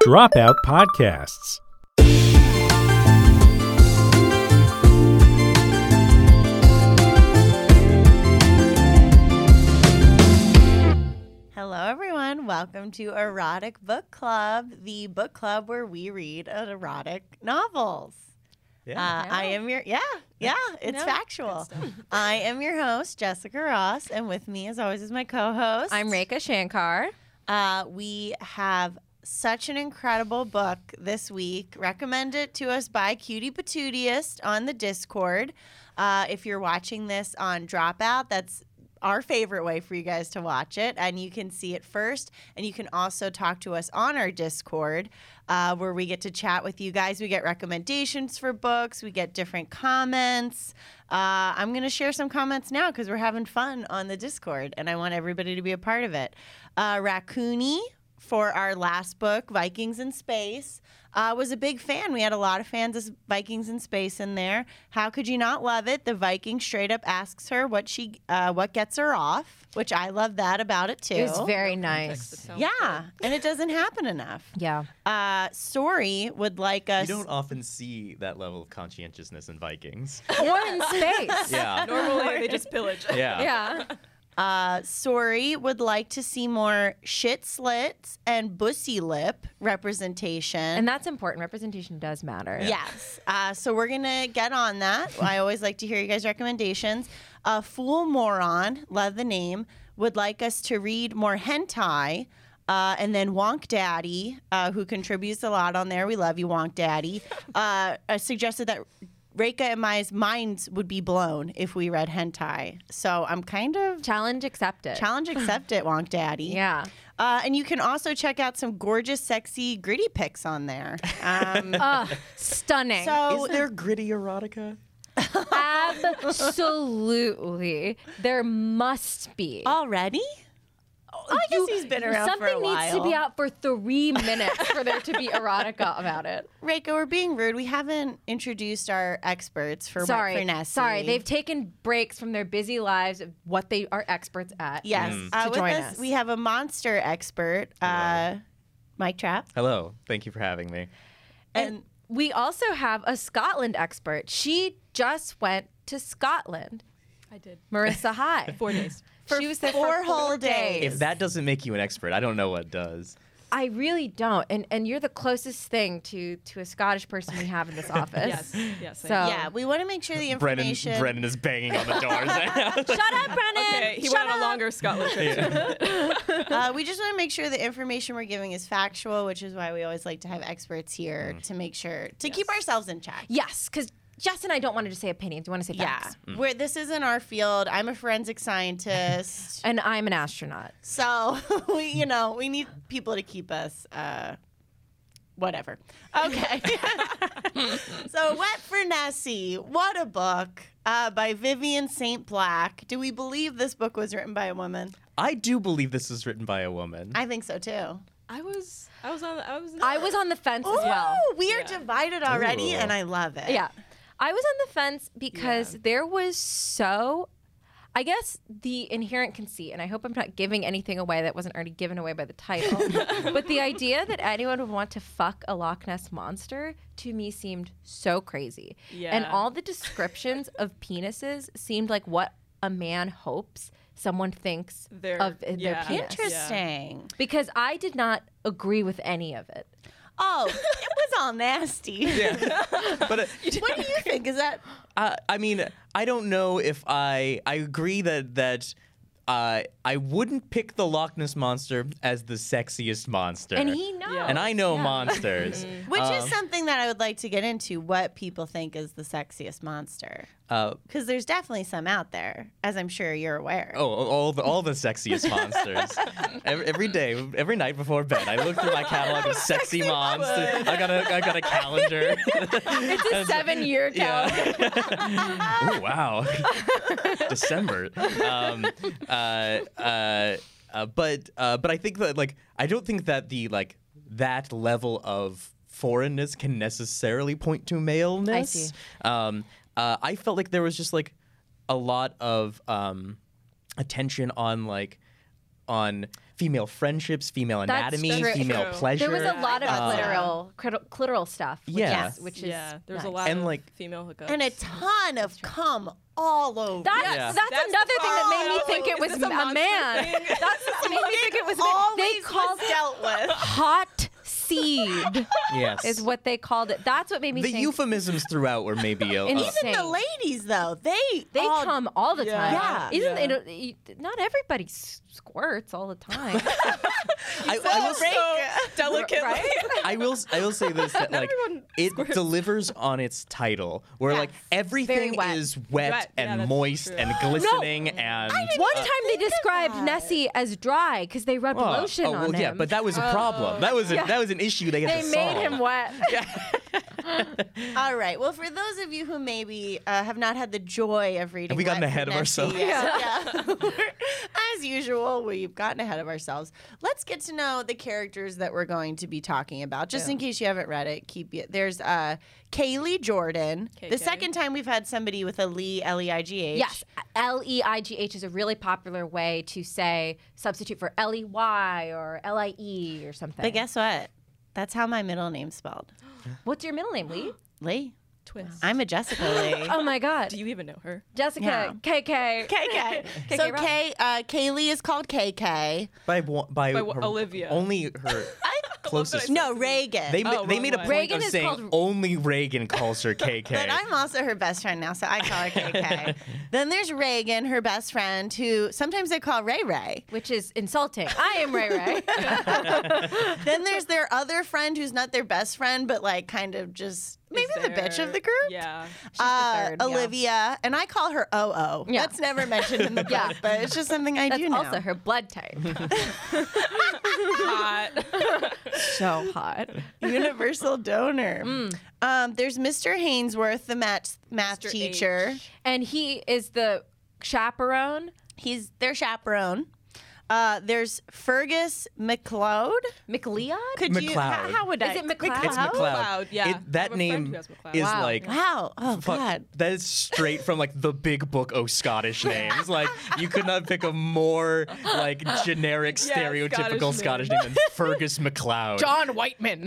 Dropout Podcasts. Hello, everyone. Welcome to Erotic Book Club, the book club where we read erotic novels. I am your it's factual. I am your host, Jessica Ross, and with me, as always, is my co-host. I'm Rekha Shankar. We have such an incredible book this week. Recommended to us by Cutie Patootiest on the Discord. If you're watching this on Dropout, that's our favorite way for you guys to watch it, and you can see it first, and you can also talk to us on our Discord, where we get to chat with you guys. We get recommendations for books, we get different comments. I'm going to share some comments now because we're having fun on the Discord, and I want everybody to be a part of it. Raccoony, for our last book, Vikings in Space, was a big fan. We had a lot of fans of Vikings in Space in there. How could you not love it? The Viking straight up asks her what gets her off, which I love that about it too. It was very nice. Yeah, and it doesn't happen enough. Yeah. Story would like us. You don't often see that level of conscientiousness in Vikings. Or in space. Yeah. Normally they just pillage. Yeah. Yeah. Sori would like to see more shit slits and bussy lip representation. And that's important. Representation does matter. Yes. So we're going to get on that. I always like to hear you guys' recommendations. Fool Moron, love the name, would like us to read more hentai. And then Wonk Daddy, who contributes a lot on there. We love you, Wonk Daddy. Suggested that Rekha and my minds would be blown if we read hentai. So I'm kind of... Challenge accepted. Challenge accepted, Wonk Daddy. Yeah. And you can also check out some gorgeous, sexy, gritty pics on there. Stunning. So Is there gritty erotica? Absolutely. There must be. already? I guess he's been around for a Something while. needs to be out for 3 minutes for there to be erotica about it. Rekha, we're being rude. We haven't introduced our experts for Nessie. Sorry. They've taken breaks from their busy lives of what they are experts at. Yes. To With join us, us. we have a monster expert, Mike Trapp. Hello. Thank you for having me. And we also have a Scotland expert. She just went to Scotland. I did. Marissa High. 4 days. She was there four for whole 4 days. If that doesn't make you an expert, I don't know what does. I really don't. And you're the closest thing to a Scottish person we have in this office. Yes. So Yeah, we want to make sure the information... Brennan is banging on the doors right now. shut up, Brennan. Okay, he Shut went on a up. longer Scotland trip. we just want to make sure the information we're giving is factual, which is why we always like to have experts here to make sure... To keep ourselves in check. Yes, because Jess and I don't want to just say opinions. We want to say Yeah. facts. This isn't our field. I'm a forensic scientist. And I'm an astronaut. So, we need people to keep us, whatever. Okay. So, Wet for Nessie. What a book by Vivian St. Black. Do we believe this book was written by a woman? I do believe this was written by a woman. I think so, too. I was on the fence as well. Ooh, we are divided already, Ooh. and I love it. Yeah. I was on the fence because there was I guess the inherent conceit, and I hope I'm not giving anything away that wasn't already given away by the title, but the idea that anyone would want to fuck a Loch Ness monster to me seemed so crazy. Yeah. And all the descriptions of penises seemed like what a man hopes someone thinks of their penis. Interesting. Because I did not agree with any of it. Oh, it was all nasty. But What do you think? Is that... I mean, I don't know if I agree that I wouldn't pick the Loch Ness Monster as the sexiest monster. And he knows. And I know monsters. Which is something that I would like to get into, what people think is the sexiest monster. Because there's definitely some out there, as I'm sure you're aware. all the sexiest monsters. Every day, every night before bed, I look through my catalog of sexy monsters. I got a calendar. It's a 7-year calendar. Oh wow, December. But I think that I don't think that that level of foreignness can necessarily point to maleness. I see. I felt like there was just a lot of attention on female friendships, female anatomy, true. female True. pleasure. There was a lot of Uh, clitoral stuff. Which Yeah. which is Yeah, there's a nice. lot And, of like- female hookups. And a ton of cum all over. That's, Yeah. that's That's another thing that made me the think problem. it was Is this a a monster man. thing? That's what made me think it was a man. always They called was dealt with. hot seed Yes. is what they called it. That's what made me the think euphemisms throughout were maybe a, And a- even Even the ladies, though, they they come all the time. Yeah. Isn't not everybody squirts all the time. I will delicately. Right? I will say this that like everyone it delivers on its title where like Yes. everything wet. is wet Wet, yeah, and that's moist true. and glistening and One time they described that. Nessie as dry because they rubbed lotion on well, him. yeah, but that was a problem. That was an issue they had they to made solve. him wet. All right. Well, for those of you who maybe have not had the joy of reading, Have we gotten Wet ahead of Nessie ourselves? yet, yeah. As usual, we've gotten ahead of ourselves. Let's get to know the characters that we're going to be talking about. Just in case you haven't read it, there's Kaylee Jordan. The KK. second time we've had somebody with a Lee, L-E-I-G-H. Yes, Leigh is a really popular way to say substitute for Ley or Lie or something. But guess what? That's how my middle name's spelled. What's your middle name, Lee? Lee. Twist. I'm a Jessica Lee. Oh my God, Do you even know her? Jessica Yeah. KK. KK. KK So Rock. Kaylee is called KK. by her, Olivia. Only her closest. No, Reagan. They Oh, they made a wrong point Reagan of is saying called- only Reagan calls her KK. But I'm also her best friend now, so I call her KK. Then there's Reagan, her best friend, who sometimes I call Ray Ray. Which is insulting. I am Ray Ray. Then there's their other friend who's not their best friend, but like kind of just maybe the bitch of the group. Yeah. third, yeah. Olivia, and I call her OO. Yeah. That's never mentioned in the book, Yeah. but it's just something I That's do now. also her blood type. Hot. So hot. Universal donor. There's Mr. Hainsworth, the math Mr. teacher. H. And he is the chaperone. He's their chaperone. There's Fergus McLeod. McLeod? Could you? McLeod. How would I? Is it McLeod? It's McLeod. McLeod, yeah. I have That a friend name who has McLeod. is Wow. like Wow. Oh fuck, God. that is straight from like the big book of Scottish names. Like you could not pick a more like generic, Yeah, stereotypical Scottish Scottish name than Fergus McLeod. John Whiteman.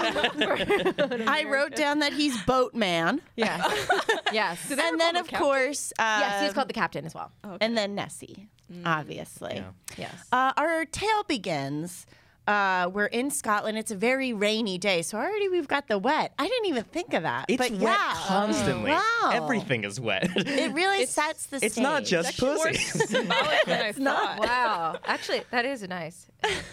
I wrote down that he's boatman. Yes. Yes. Do they ever And call then him of Captain? course, Yes, he's called the captain as well. and then Nessie, obviously. Yeah. Yes. Our tale begins. We're in Scotland. It's a very rainy day, so already we've got the wet. I didn't even think of that. It's but wet yeah. constantly. Wow. Everything is wet. It really sets the It's stage. not It's just actually more pussy. symbolic than I thought. Wow. Actually, that is nice.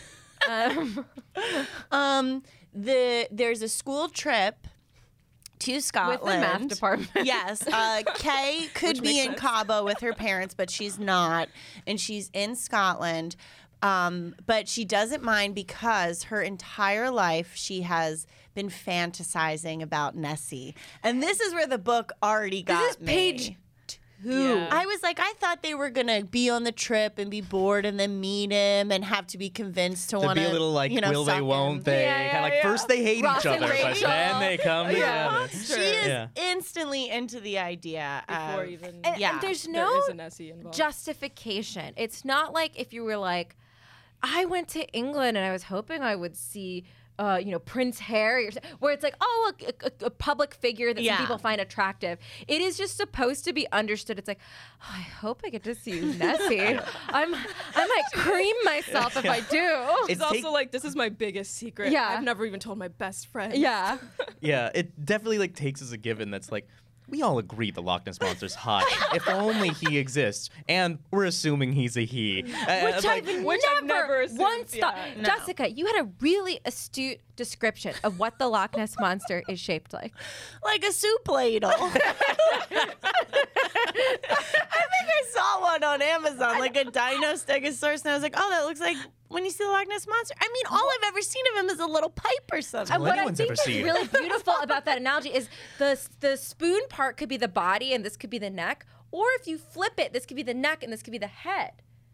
There's a school trip to Scotland. With the math department. Yes. Kay could be makes in sense. Cabo with her parents, but she's not. And she's in Scotland. But she doesn't mind because her entire life she has been fantasizing about Nessie. And this is where the book already got This is me. page 2. Yeah. I was like, I thought they were gonna be on the trip and be bored and then meet him and have to be convinced to To want be a little like, will they, won't they? Yeah, Kind of like yeah. first they hate Ross each and other, but Rachel. then they come together. She is Yeah. instantly into the idea. Before of, even And, Yeah. and there's there no is an Nessie involved. justification. It's not like if you were like, I went to England and I was hoping I would see, Prince Harry, where it's like, oh, a public figure that Yeah. some people find attractive. It is just supposed to be understood. It's like, oh, I hope I get to see Nessie. I might cream myself if I do. It's It also take- like, this is my biggest secret. Yeah. I've never even told my best friend. Yeah. Yeah, it definitely like takes as a given that's like we all agree the Loch Ness Monster's hot. If only he exists, and we're assuming he's a he. Which Like, I've never assumed, once thought. yeah. No. Jessica, you had a really astute description of what the Loch Ness Monster is shaped like. like a soup ladle. I think I saw one on Amazon, like a Dino Stegosaurus, and I was like, oh, that looks like when you see the Loch Ness Monster. I mean, all I've ever seen of him is a little pipe or something. And what I anyone's think ever is seen. really beautiful about that analogy is the spoon part could be the body and this could be the neck, or if you flip it, this could be the neck and this could be the head.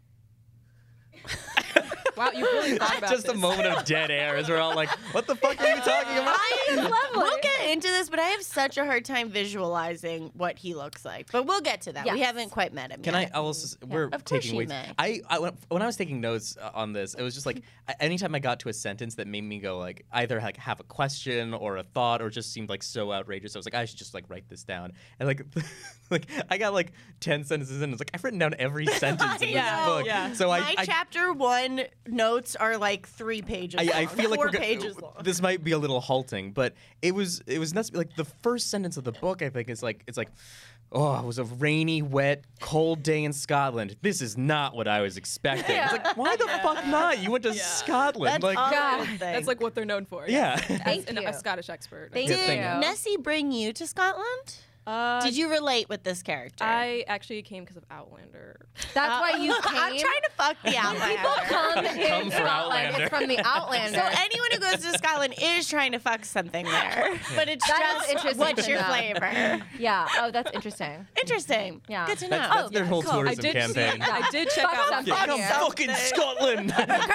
Wow, you really thought about just a this. moment of dead air as we're all like, what the fuck are you talking about? We'll get into this, but I have such a hard time visualizing what he looks like. But we'll get to that. We Yes. haven't quite met him Can yet. I also? We're Of course taking you way. may. When I was taking notes on this, it was just like anytime I got to a sentence that made me go like either like have a question or a thought or just seemed like so outrageous, I was like, I should just like write this down. And like, like I got like 10 sentences in. And it's like I've written down every sentence in this know. book. Yeah. So My I chapter 1 notes are like 3 pages long. I feel like 4 we're pages long. this might be a little halting, but it was like the first sentence of the book. I think is like it's like, oh, it was a rainy, wet, cold day in Scotland. This is not what I was expecting. It's like, why the fuck not? You went to Scotland, That's like all God. I would think. That's like what they're known for. yeah. Thank you. A Scottish expert. Thank Yeah, you. thank Did Nessie bring you to Scotland? Did you relate with this character? I actually came because of Outlander. That's why you came. I'm trying to fuck the Outlander. Come for Outlander. It's from the Outlander. So anyone who goes to Scotland is trying to fuck something there, but it's That is just interesting what's to your know. flavor? Yeah. Oh, that's interesting. Interesting. Yeah. Good to know. That's their whole Cool. tourism campaign. I did check Fuck out. something. Yeah, come here. fucking Scotland.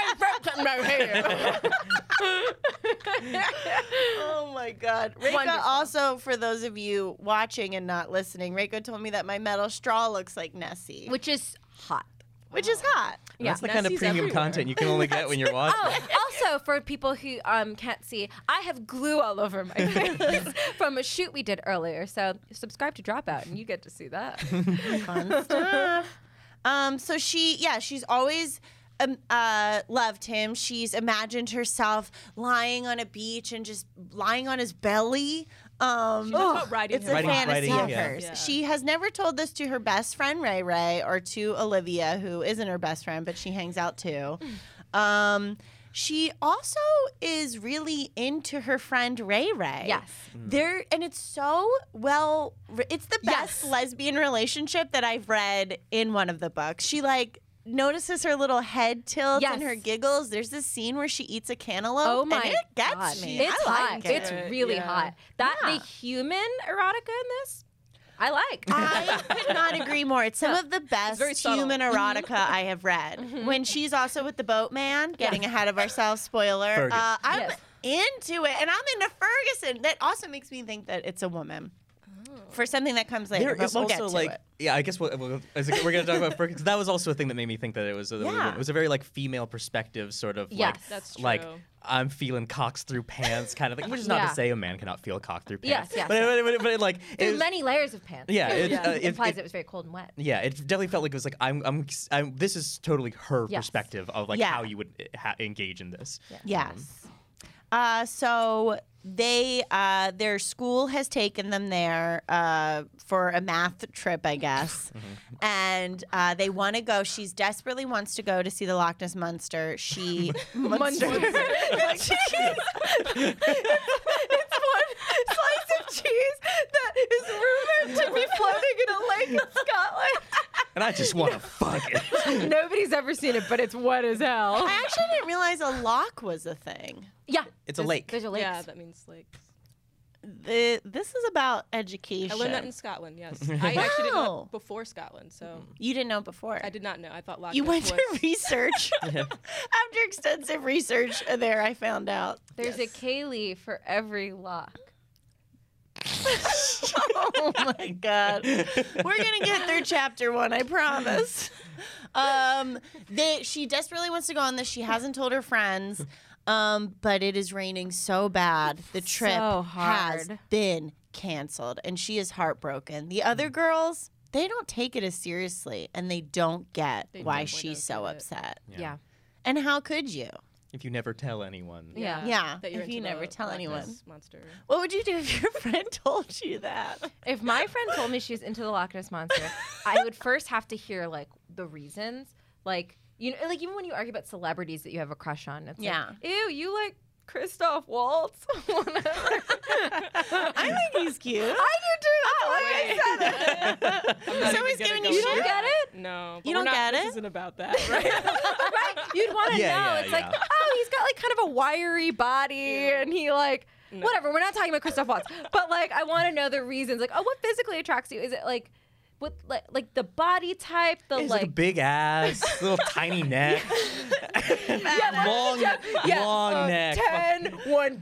Oh my God. Reiko, Wonderful. also, for those of you watching and not listening, Reiko told me that my metal straw looks like Nessie, Which is hot. which is hot. That's the kind of Nessie's premium everywhere. content you can only get when you're watching. Oh, also for people who can't see, I have glue all over my face from a shoot we did earlier. So subscribe to Dropout and you get to see that. Fun stuff. So she's always loved him. She's imagined herself lying on a beach and just lying on his belly. about riding it's him. a fantasy Riding him, of yeah. hers. Yeah. She has never told this to her best friend Ray Ray or to Olivia, who isn't her best friend, but she hangs out too. She also is really into her friend Ray Ray. Yes. And it's so well. It's the best Yes. lesbian relationship that I've read in one of the books. She like notices her little head tilt and Yes. her giggles. There's this scene where she eats a cantaloupe. Oh my and it gets God. me. It's I hot. like It's it. really Yeah. hot. That Yeah. the human erotica in this, I like. I could not agree more. It's some of the best very subtle. human erotica I have read. When she's also with the boatman, getting ahead of ourselves, spoiler. Fergus. I'm Yes. into it, and I'm into Ferguson. That also makes me think that it's a woman. For something that comes later, There but is we'll also get to like, it. yeah, I guess we're going to talk about Fergus. That was also a thing that made me think that it was Yeah. it was a very like female perspective sort of Yes. like That's true. like I'm feeling cocks through pants kind of thing, which is not Yeah. to say a man cannot feel cock through Yes, pants. yes, But it, like it There's was- many layers of pants. Yeah, too. it, It implies it- it was very cold and wet. yeah, it definitely felt like it was like I'm this is totally her Yes. perspective of like Yeah. how you would engage in this. Yes. So they their school has taken them there for a math trip, I guess, and they want to go. She desperately wants to go to see the Loch Ness monster. She monster. It's one slice of cheese that is rumored to be floating in a lake in Scotland. And I just want to fuck it. Nobody's ever seen it, but it's wet as hell. I actually didn't realize a loch was a thing. Yeah, It's a lake. There's a lake. Yeah, that means like. This is about education. I learned that in Scotland. Yes, I actually didn't Wow. know it before Scotland, so You didn't know before. I did not know. I thought Loch You Ness went was. to research. After extensive research, there I found out. There's a Kaylee for every lock. Oh my God. We're gonna get through chapter 1, I promise. She desperately wants to go on this. She hasn't told her friends. But it is raining so bad. The trip So has hard. been canceled, and she is heartbroken. The other girls, they don't take it as seriously, and they don't get They why definitely she's don't so get it. upset. Yeah. And how could you? If you never tell anyone. Yeah. Yeah, That you're if you into never the tell Loch anyone. Ness monster. What would you do if your friend told you that? If my friend told me she's into the Loch Ness monster, I would first have to hear like the reasons. Like, you know, like even when you argue about celebrities that you have a crush on, it's Yeah. like, ew, you like Christoph Waltz? Whatever. I think he's cute. I do too. That's why I said it. I'm not Somebody's even giving gonna you go shit? You don't there. get it? No. You but don't we're not, get this it? isn't about that, right? Right? You'd want to Yeah, know. yeah, It's like, yeah. oh, he's got like kind of a wiry body and he like, whatever. We're not talking about Christoph Waltz. But like, I want to know the reasons. Like, oh, what physically attracts you? Is it like with like the body type, the He's like a big ass, little tiny neck, long neck. 10,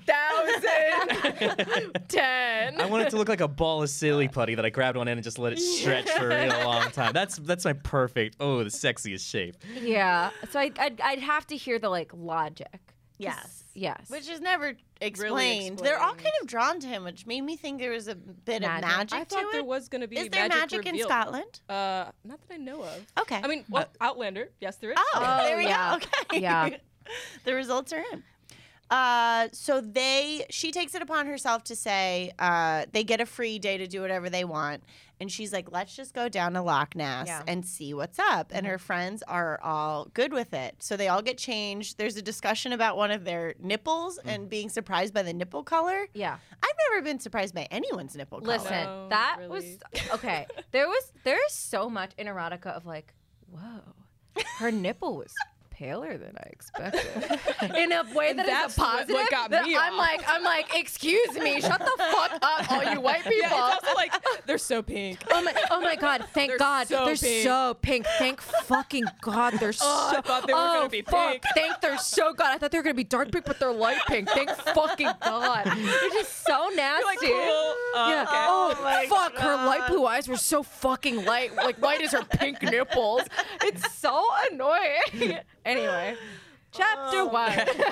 1,000, 10. I want it to look like a ball of silly putty that I grabbed one end and just let it stretch for a real long time. That's my perfect. The sexiest shape. Yeah. So I'd have to hear the like logic. Yes. Yes. Which is never explained. They're all kind of drawn to him, which made me think there was a bit of magic I to thought it. there was going to be Is there magic in revealed. Scotland? Not that I know of. Okay. I mean, well, Outlander. Yes, there is. Oh, there we yeah. go. Okay. Yeah. The results are in. So she takes it upon herself to say they get a free day to do whatever they want. And she's like, let's just go down to Loch Ness and see what's up. And her friends are all good with it. So they all get changed. There's a discussion about one of their nipples and being surprised by the nipple color. Yeah. I've never been surprised by anyone's nipple color. Listen, No, that really. was okay. There is so much in erotica of like, whoa, her nipple was paler than I expected. In a way that that's is a positive. what got that me I'm off. like, excuse me, shut the fuck up, all you white people. Yeah, it's also like they're so pink. Oh my God! Thank They're God, so they're pink. so pink. Thank fucking God, they're so. I thought they were gonna be fuck. pink. Thank they're so God. I thought they were gonna be dark pink, but they're light pink. Thank fucking God. They're just so nasty. Like, cool. Yeah. Okay. Oh, my fuck! Her light blue eyes were so fucking light, like white as her pink nipples. It's so annoying. Anyway, chapter 1.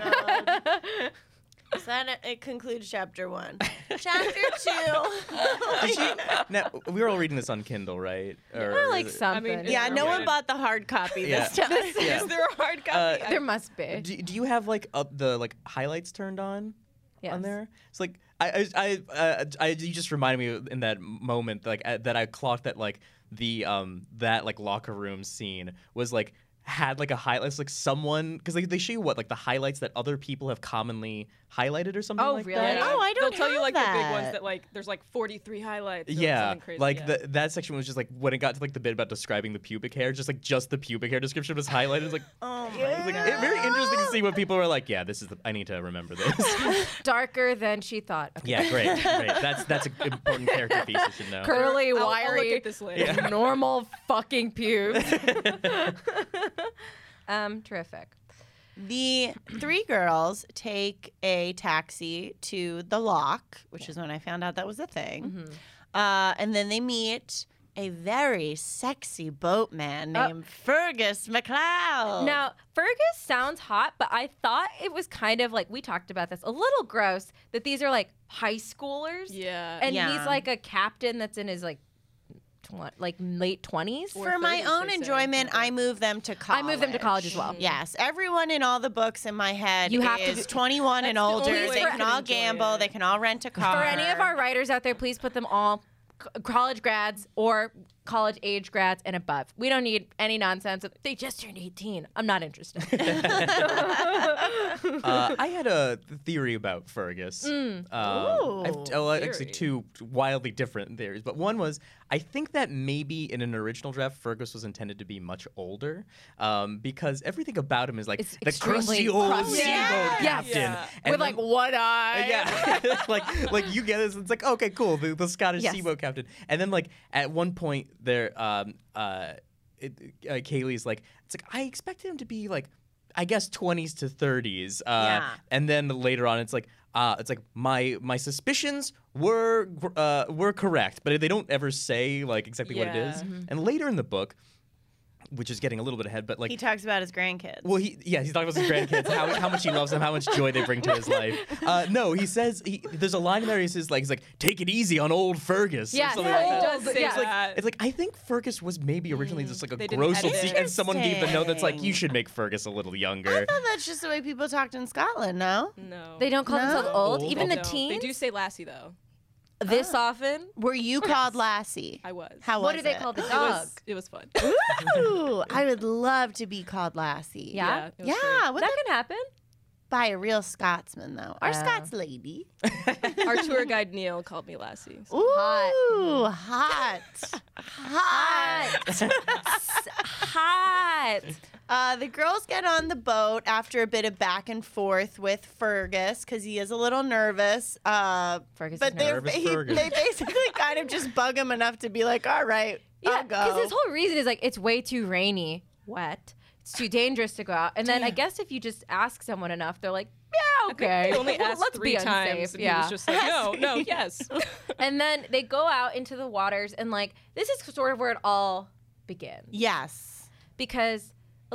So that it concludes chapter 1. Chapter 2. Now, we were all reading this on Kindle, right? Or like is it- something. I mean, Yeah, no one Yeah. bought the hard copy Yeah. this time. Yeah. Is there a hard copy? There must be. Do you have like the like highlights turned on? Yes. On there. It's like you just reminded me in that moment like that I clocked that like the that like locker room scene was like had like a highlights like someone because they show you what like the highlights that other people have commonly highlighted or something Oh, like really? that. Oh, I don't They'll tell you have like the big that. ones that like there's like 43 highlights. Or Yeah, something crazy. like yeah. that section was just like when it got to like the bit about describing the pubic hair, just the pubic hair description was highlighted. It was like, Oh my it was, like very interesting to see what people were like. Yeah, this is I need to remember this. Darker than she thought. Okay. Yeah, great. That's an important character piece you should know. Curly, I'll wiry, look at this later. normal fucking pubes. Terrific. The 3 girls take a taxi to the Loch, which is when I found out that was a thing. And then they meet a very sexy boatman named Fergus McLeod. Now, Fergus sounds hot, but I thought it was kind of like, we talked about this, a little gross that these are like high schoolers. Yeah. And Yeah. he's like a captain that's in his like late 20s. For my 30s, own they say, enjoyment, I I move them to college. I moved them to college as well. Yes, everyone in all the books in my head You have to is do- 21 and That's the older. only way They you can can all enjoy gamble. it. They can all rent a car. For any of our writers out there, please put them all college grads or college age grads and above. We don't need any nonsense of they just turned 18. I'm not interested. I had a theory about Fergus. Ooh, Actually, 2 wildly different theories. But one was, I think that maybe in an original draft, Fergus was intended to be much older, because everything about him is like It's the extremely crusty old crusty. steamboat Yes. captain. Yeah. And With like one eye. yeah, like you get this. It's like okay, cool. The Scottish Yes. steamboat captain, and then like at one point there, Kaylee's like, it's like I expected him to be like, I guess 20s to 30s. Yeah. And then later on, it's like my suspicions were correct, but they don't ever say like exactly what it is. Yeah. And later in the book, which is getting a little bit ahead, but like he talks about his grandkids. well, he's talking about his grandkids, how much he loves them, how much joy they bring to his life. No, he says there's a line in there. He says like take it easy on old Fergus. or Yes, something yeah, like he that. does say It's like, that. it's like I think Fergus was maybe originally just like a They didn't gross edit old it. secret, and someone gave the note that's like you Interesting. should make Fergus a little I younger. thought that's just the way people talked in Scotland, no? No. They don't call No? themselves old. Old. Even the No, teens. They do say lassie though. this often. Were you called Lassie? I was. How What was do they it? call the It dog? was fun. Ooh, I would love to be called Lassie. Yeah? it was Yeah, great. what That the- can happen. by a real Scotsman, though. Our Oh. Scots lady. Our tour guide Neil called me Lassie. So. Ooh, hot. Hot. The girls get on the boat after a bit of back and forth with Fergus because he is a little nervous. Fergus But is they're- Nervous he- Fergus. they basically kind of just bug him enough to be like, all right, Yeah, I'll because go. his whole reason is like it's way too rainy, wet. It's too dangerous to go out. And then I guess if you just ask someone enough, they're like, yeah, okay. He only Well, asked let's 3 be times, unsafe. and Yeah. he was just like, no, yes. And then they go out into the waters, and like this is sort of where it all begins. Yes. Because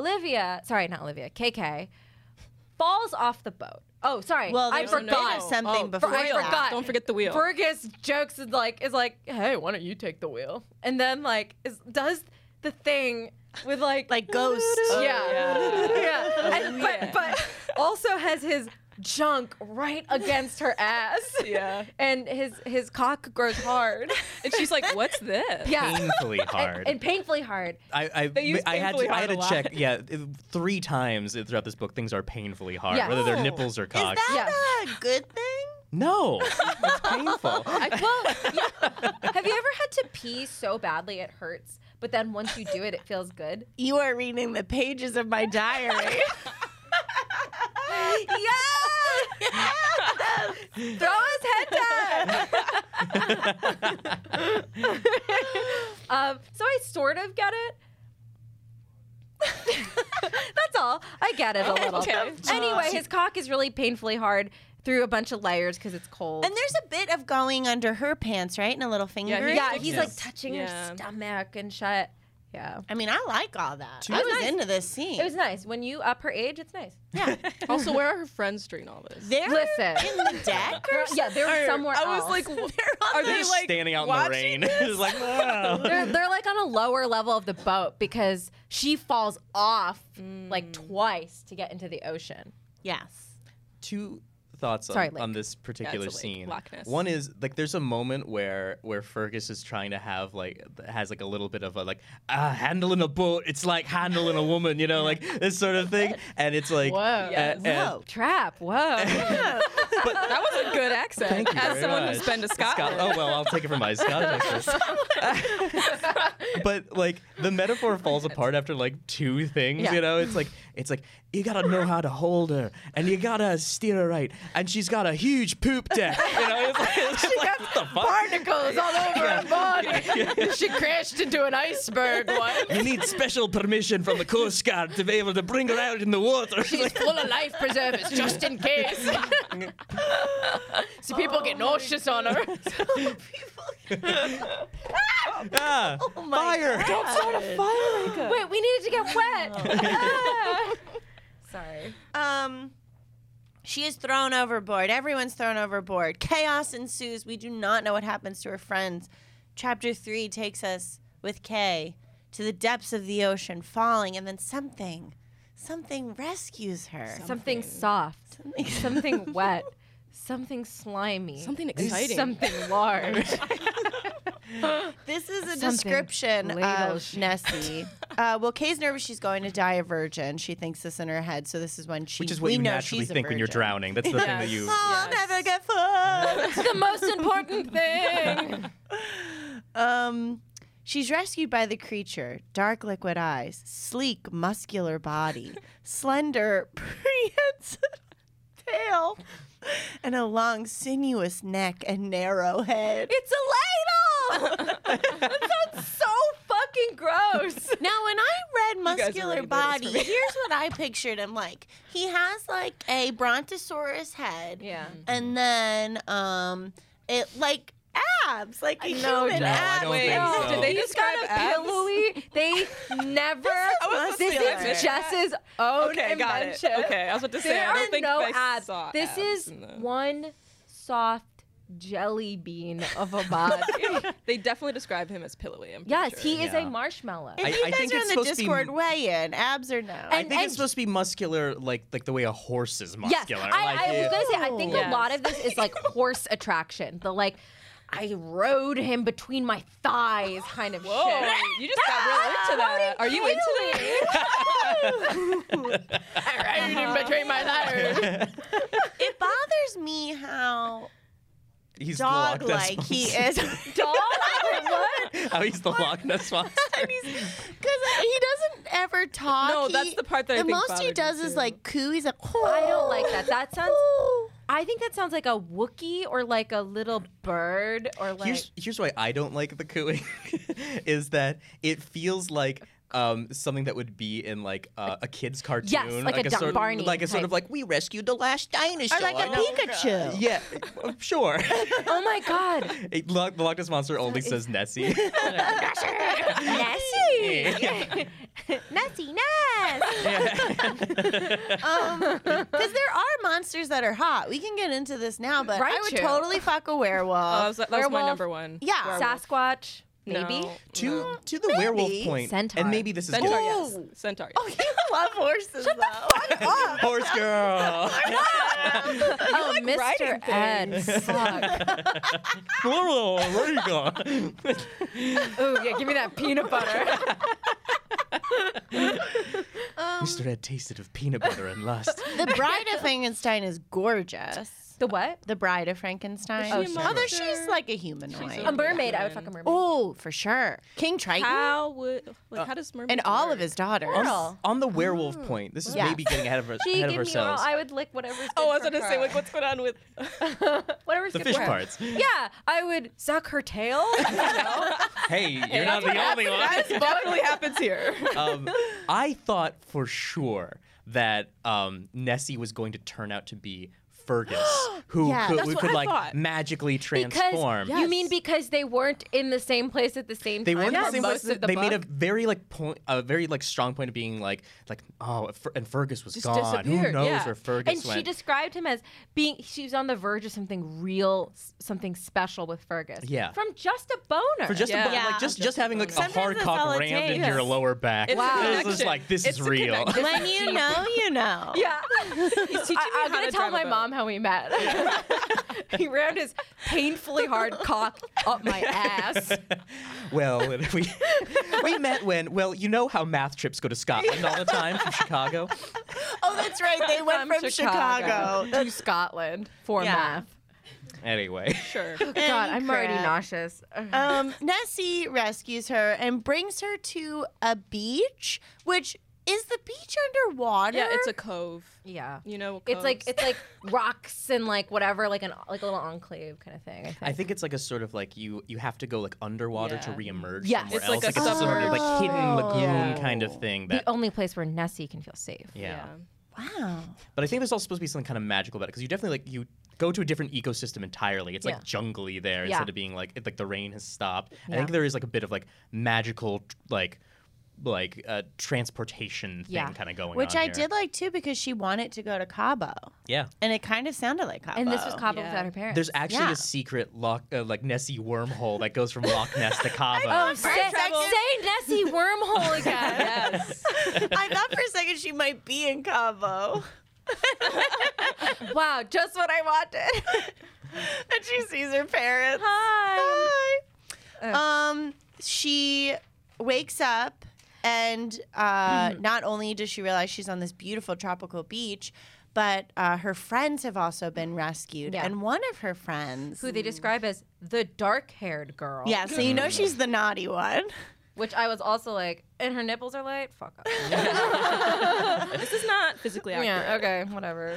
KK falls off the boat. Oh, sorry. Well, I there's a bit forgot. of something Oh, before I that. forgot. Don't forget the wheel. Fergus jokes is like, hey, why don't you take the wheel? And then like does the thing with like ghosts. yeah. yeah. And, but also has his junk right against her ass. Yeah. And his cock grows hard. And she's like, what's this? Yeah. Painfully hard. And painfully hard. They use I had painfully to hard a lot. check. Yeah, 3 times throughout this book, things are painfully hard, Yeah. whether they're Oh. nipples or Is cock. that a good thing? No, it's painful. Have you ever had to pee so badly it hurts, but then once you do it, it feels good? You are reading the pages of my diary. Throw his head down. So I sort of get it. That's all. I get it a little. Okay. Anyway, his cock is really painfully hard through a bunch of layers because it's cold. And there's a bit of going under her pants, right? And a little finger. yeah, Yes. he's like touching her Yeah. stomach and shit. Yeah. I mean, I like all that. Two- I It was was nice. into this scene. It was nice. When you up her age, it's nice. yeah. Also, where are her friends during all this? They're Listen. in the deck or Yeah, they're somewhere I else. was like, They're on are They're they just like standing out in the watching rain. It's like, wow. they're like on a lower level of the boat because she falls off like twice to get into the ocean. yes. 2 thoughts Sorry, on, Lake. on this particular it's a lake, scene. Loch Ness. One is like there's a moment where Fergus is trying to have has a little bit of a handling a boat. It's like handling a woman, you know, like this sort of thing. And it's like, Whoa. Yes. Whoa. Trap. Whoa. That was a good accent. Thank you As very someone much. who's been to Scotland. Oh well, I'll take it from my Scottish accent. But like the metaphor falls apart after like 2 things. Yeah. You know, it's like you gotta know how to hold her, and you gotta steer her right, and she's got a huge poop deck. You know, it's like what the fuck? Particles all over her body. She crashed into an iceberg once. You need special permission from the Coast Guard to be able to bring her out in the water. She's full of life preservers just in case. So people get nauseous on her. Ah, fire! Don't start a fire. Wait, we needed to get wet. Ah. Sorry. She is thrown overboard. Everyone's thrown overboard. Chaos ensues. We do not know what happens to her friends. Chapter 3 takes us with Kay to the depths of the ocean, falling, and then something rescues her. Something soft. Something wet. Something slimy. Something exciting. Something large. This is a Something description ladle of shaped. Nessie. Well, Kay's nervous she's going to die a virgin. She thinks this in her head, so this is when she. Which is what we you know naturally she's a think when you're virgin. drowning. That's the thing that you. I'll Yes. never get fucked. The most important thing. She's rescued by the creature. Dark liquid eyes, sleek muscular body, slender prehensile tail, and a long sinuous neck and narrow head. It's a ladle. That sounds so fucking gross. Now, when I read guys are muscular ruining body, this for me. here's what I pictured him like. He has like a brontosaurus head, Yeah. and then it like abs, like a know, human Jen. abs. don't Wait, think so. did they He's describe got a abs? pillowy. They never. was This supposed to be is like Jess's own Okay, got it. invention. Okay, I was about to say, There I are don't think no I abs. saw This abs is in the- one soft jelly bean of a body. They definitely describe him as pillowy. I'm pretty Yes, sure. he is Yeah. a marshmallow. If I you guys think are it's in the supposed to be- Discord, weigh in. Abs or no? I think it's supposed to be muscular, like the way a horse is Yes, muscular. I was gonna say. I think Yes. a lot of this is like horse attraction. The like. I rode him between my thighs kind of Whoa, shit. you just got real into that. Are you into that? I rode him between my thighs. It bothers me how He's the Loch Ness dog-like he is. Dog? What? How he's the Loch Ness monster. Because he doesn't ever talk. No, that's the part that I the think most he bothered me does is too. like coo. He's like, I don't like that. That sounds. I think that sounds like a Wookiee or like a little bird or like. Here's why I don't like the cooing, is that it feels like something that would be in like a kid's cartoon. Yes, like a sort of, Barney like a sort type. of like we rescued the last dinosaur. Or like a Pikachu. Yeah, sure. Oh my god. The Loch Ness monster only says Nessie. Nessie. Nessie, Ness. Because there are monsters that are hot. We can get into this now, but I would Raichu. totally fuck a werewolf. That was my Werewolf. number one. Yeah. Werewolf. Sasquatch. Maybe. No, to no. to the werewolf point, Centaur. and maybe this is Centaur, good. yes. Centaur, yes. Oh, you love horses, though. Horse girl. Oh, Mr. writing Ed. Fuck. Where you go? Oh yeah, give me that peanut butter. Mr. Ed tasted of peanut butter and lust. The Bride of Frankenstein is gorgeous. The what? The Bride of Frankenstein. Is she a Although monster? she's like a humanoid. She's A mermaid. I would fuck a mermaid. Oh, for sure. King Triton How does mermaid and all of his daughters. On the werewolf point, this is Yeah. maybe getting ahead of She ahead of give me all. ourselves. I would lick whatever's good Oh, I was for gonna say, her. like, what's going on with? Whatever's The good fish for her. parts. Yeah, I would suck her tail. You know? Hey, you're not the only one. That definitely happens here. I thought for sure that Nessie was going to turn out to be Fergus, who Yeah, could, that's who what could I like thought. magically Because transform. you mean because they weren't in the same place at the same They time? weren't the for same most place. of the They made a book? very like point, a very like strong point of being like and Fergus was Just gone. Who disappeared, knows yeah. where Fergus And went? she described him as being, she was on the verge of something real, something special with Fergus. Yeah. From just a boner. For just Yeah. a, like just Just having like a Sometimes hard that's all cock it rammed into takes. your lower back. It's a Wow. This is connection. like this It's is a real. connection. When you know, you know. Yeah. He's teaching me I'm how going to to tell drive my a boat. mom how we met. He rammed his painfully hard cock up my ass. Well, we met when, well, you know how math trips go to Scotland all the time from Chicago. Oh, that's right. They went from Chicago. to Scotland for Yeah. math. Anyway, Sure. God, I'm already crap. nauseous. Nessie rescues her and brings her to a beach, which is the beach underwater? Yeah, it's a cove. Yeah. You know, It's like coves. rocks and like whatever, like a little enclave kind of thing. I think it's like a sort of like you have to go like underwater to Yeah. reemerge Yes. somewhere It's like else. a Like it's sort of like hidden submerged- lagoon Yeah. kind of thing. the That only place where Nessie can feel safe. yeah. Wow. But I think there's also supposed to be something kind of magical about it because you definitely like you go to a different ecosystem entirely. It's Yeah. like jungly there Yeah. instead of being like the rain has stopped. I Yeah. think there is like a bit of like magical transportation thing Yeah. kind of going Which on I here. did like too because she wanted to go to Cabo. Yeah. And it kind of sounded like Cabo. And this was Cabo Yeah. without her parents. There's actually Yeah. a secret like Nessie wormhole that goes from Loch Ness to Cabo. Oh, For a second- say Nessie wormhole again. Yes. I thought for a second she might be in Cabo. Wow, just what I wanted. And she sees her parents. Hi. Hi. She wakes up and not only does she realize she's on this beautiful tropical beach, but her friends have also been rescued. Yeah. And one of her friends, Who they describe as the dark-haired girl. yeah, so you know she's the naughty one. Which I was also like, and her nipples are light? Fuck off. This is not physically accurate. Yeah, okay, whatever.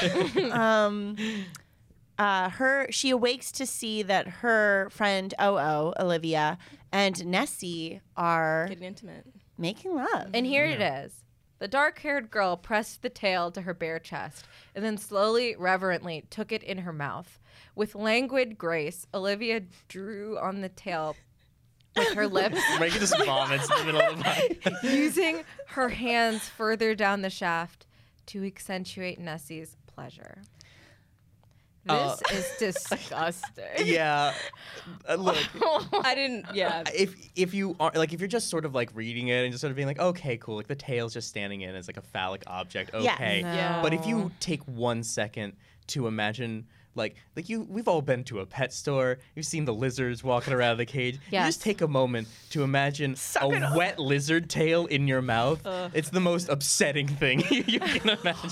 She awakes to see that her friend Olivia, and Nessie are Getting intimate. making love. And here it is. The dark-haired girl pressed the tail to her bare chest and then slowly, reverently took it in her mouth. With languid grace, Olivia drew on the tail with her lips, Reagan just vomits in the middle of the night. using her hands further down the shaft to accentuate Nessie's pleasure. This is disgusting. Yeah. Look, I didn't. Yeah. if you are like if you're just sort of like reading it and just sort of being like, okay, cool, like the tail's just standing in as like a phallic object, Yeah. okay. No. Yeah. But if you take 1 second to imagine we've all been to a pet store. You've seen the lizards walking around the cage. You Yes. just take a moment to imagine a wet lizard tail in your mouth. It's the most upsetting thing you can imagine.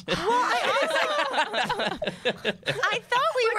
I thought we